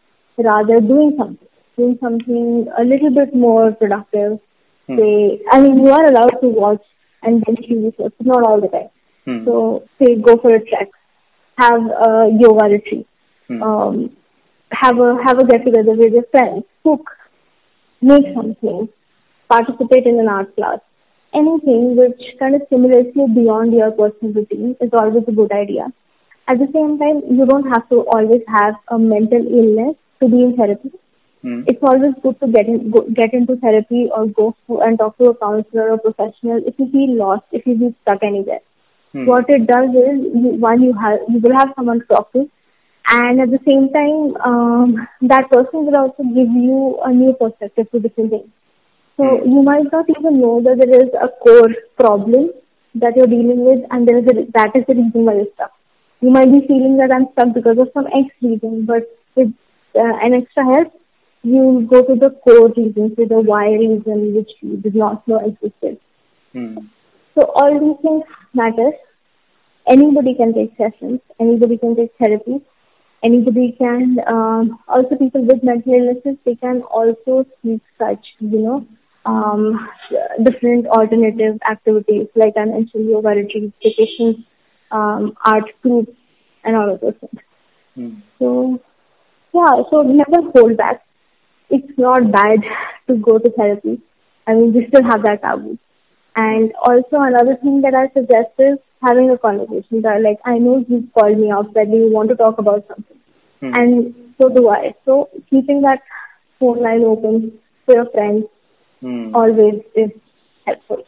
rather doing something, doing something a little bit more productive. Hmm. Say, I mean, you are allowed to watch and then T V shows, but not all the time. Hmm. So, say, go for a trek, have a yoga retreat, Hmm. um, have a have a get together with your friends, cook, make something, participate in an art class. Anything which kind of stimulates you beyond your personal routine is always a good idea. At the same time, you don't have to always have a mental illness to be in therapy. Hmm. It's always good to get in, go, get into therapy or go to, and talk to a counselor or professional if you feel lost, if you feel stuck anywhere. Hmm. What it does is, you, one, you have you will have someone to talk to, and at the same time, um, that person will also give you a new perspective to different things. So Hmm. you might not even know that there is a core problem that you're dealing with, and there is a, that is the reason why you're stuck. You might be feeling that I'm stuck because of some X reason, but with uh, an extra help, you go to the core reasons, to the why reason, which you did not know existed. Hmm. So all these things matter. Anybody can take sessions. Anybody can take therapy. Anybody can, um, also people with mental illnesses, they can also seek such, you know, um, different alternative activities, like I mentioned, yoga retreats, vacations, um, art groups, and all of those things. Hmm. So, yeah, so never hold back. It's not bad to go to therapy. I mean, we still have that taboo. And also another thing that I suggest is having a conversation. That, like, I know you called me up that you want to talk about something. Hmm. And so do I. So keeping that phone line open for your friends Hmm. always is helpful.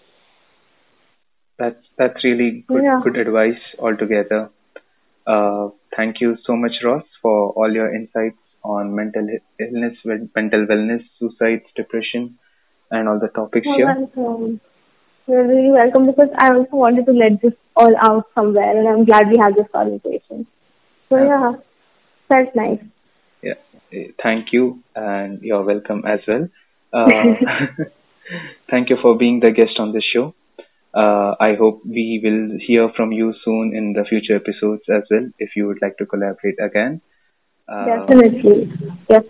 That's that's really good Yeah. good advice altogether. Uh, thank you so much, Ross, for all your insights on mental i- illness, wel- mental wellness, suicides, depression, and all the topics You're here. welcome. You're really welcome, because I also wanted to let this all out somewhere, and I'm glad we had this conversation. So Uh, yeah, felt nice. yeah, eh, thank you, and you're welcome as well. Uh, thank you for being the guest on this show. Uh, I hope we will hear from you soon in the future episodes as well, if you would like to collaborate again. Uh, Definitely. Yes.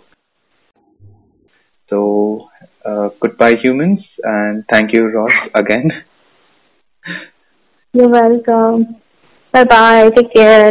so, uh, goodbye, humans, and thank you, Ross, again. You're welcome. Bye bye. Take care.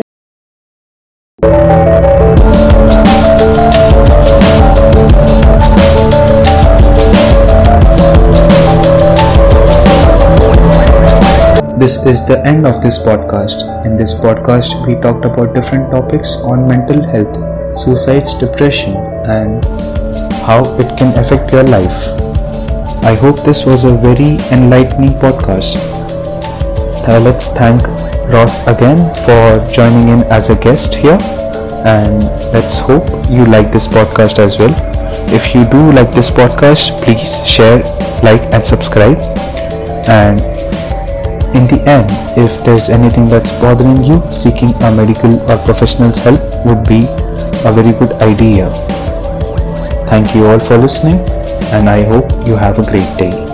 This is the end of this podcast. In this podcast, we talked about different topics on mental health, suicides, depression, and how it can affect your life. I hope this was a very enlightening podcast. Uh, let's thank Ross again for joining in as a guest here, and let's hope you like this podcast as well. If you do like this podcast, please share, like, and subscribe. And in the end, if there's anything that's bothering you, seeking a medical or professional's help would be a very good idea. Thank you all for listening, and I hope you have a great day.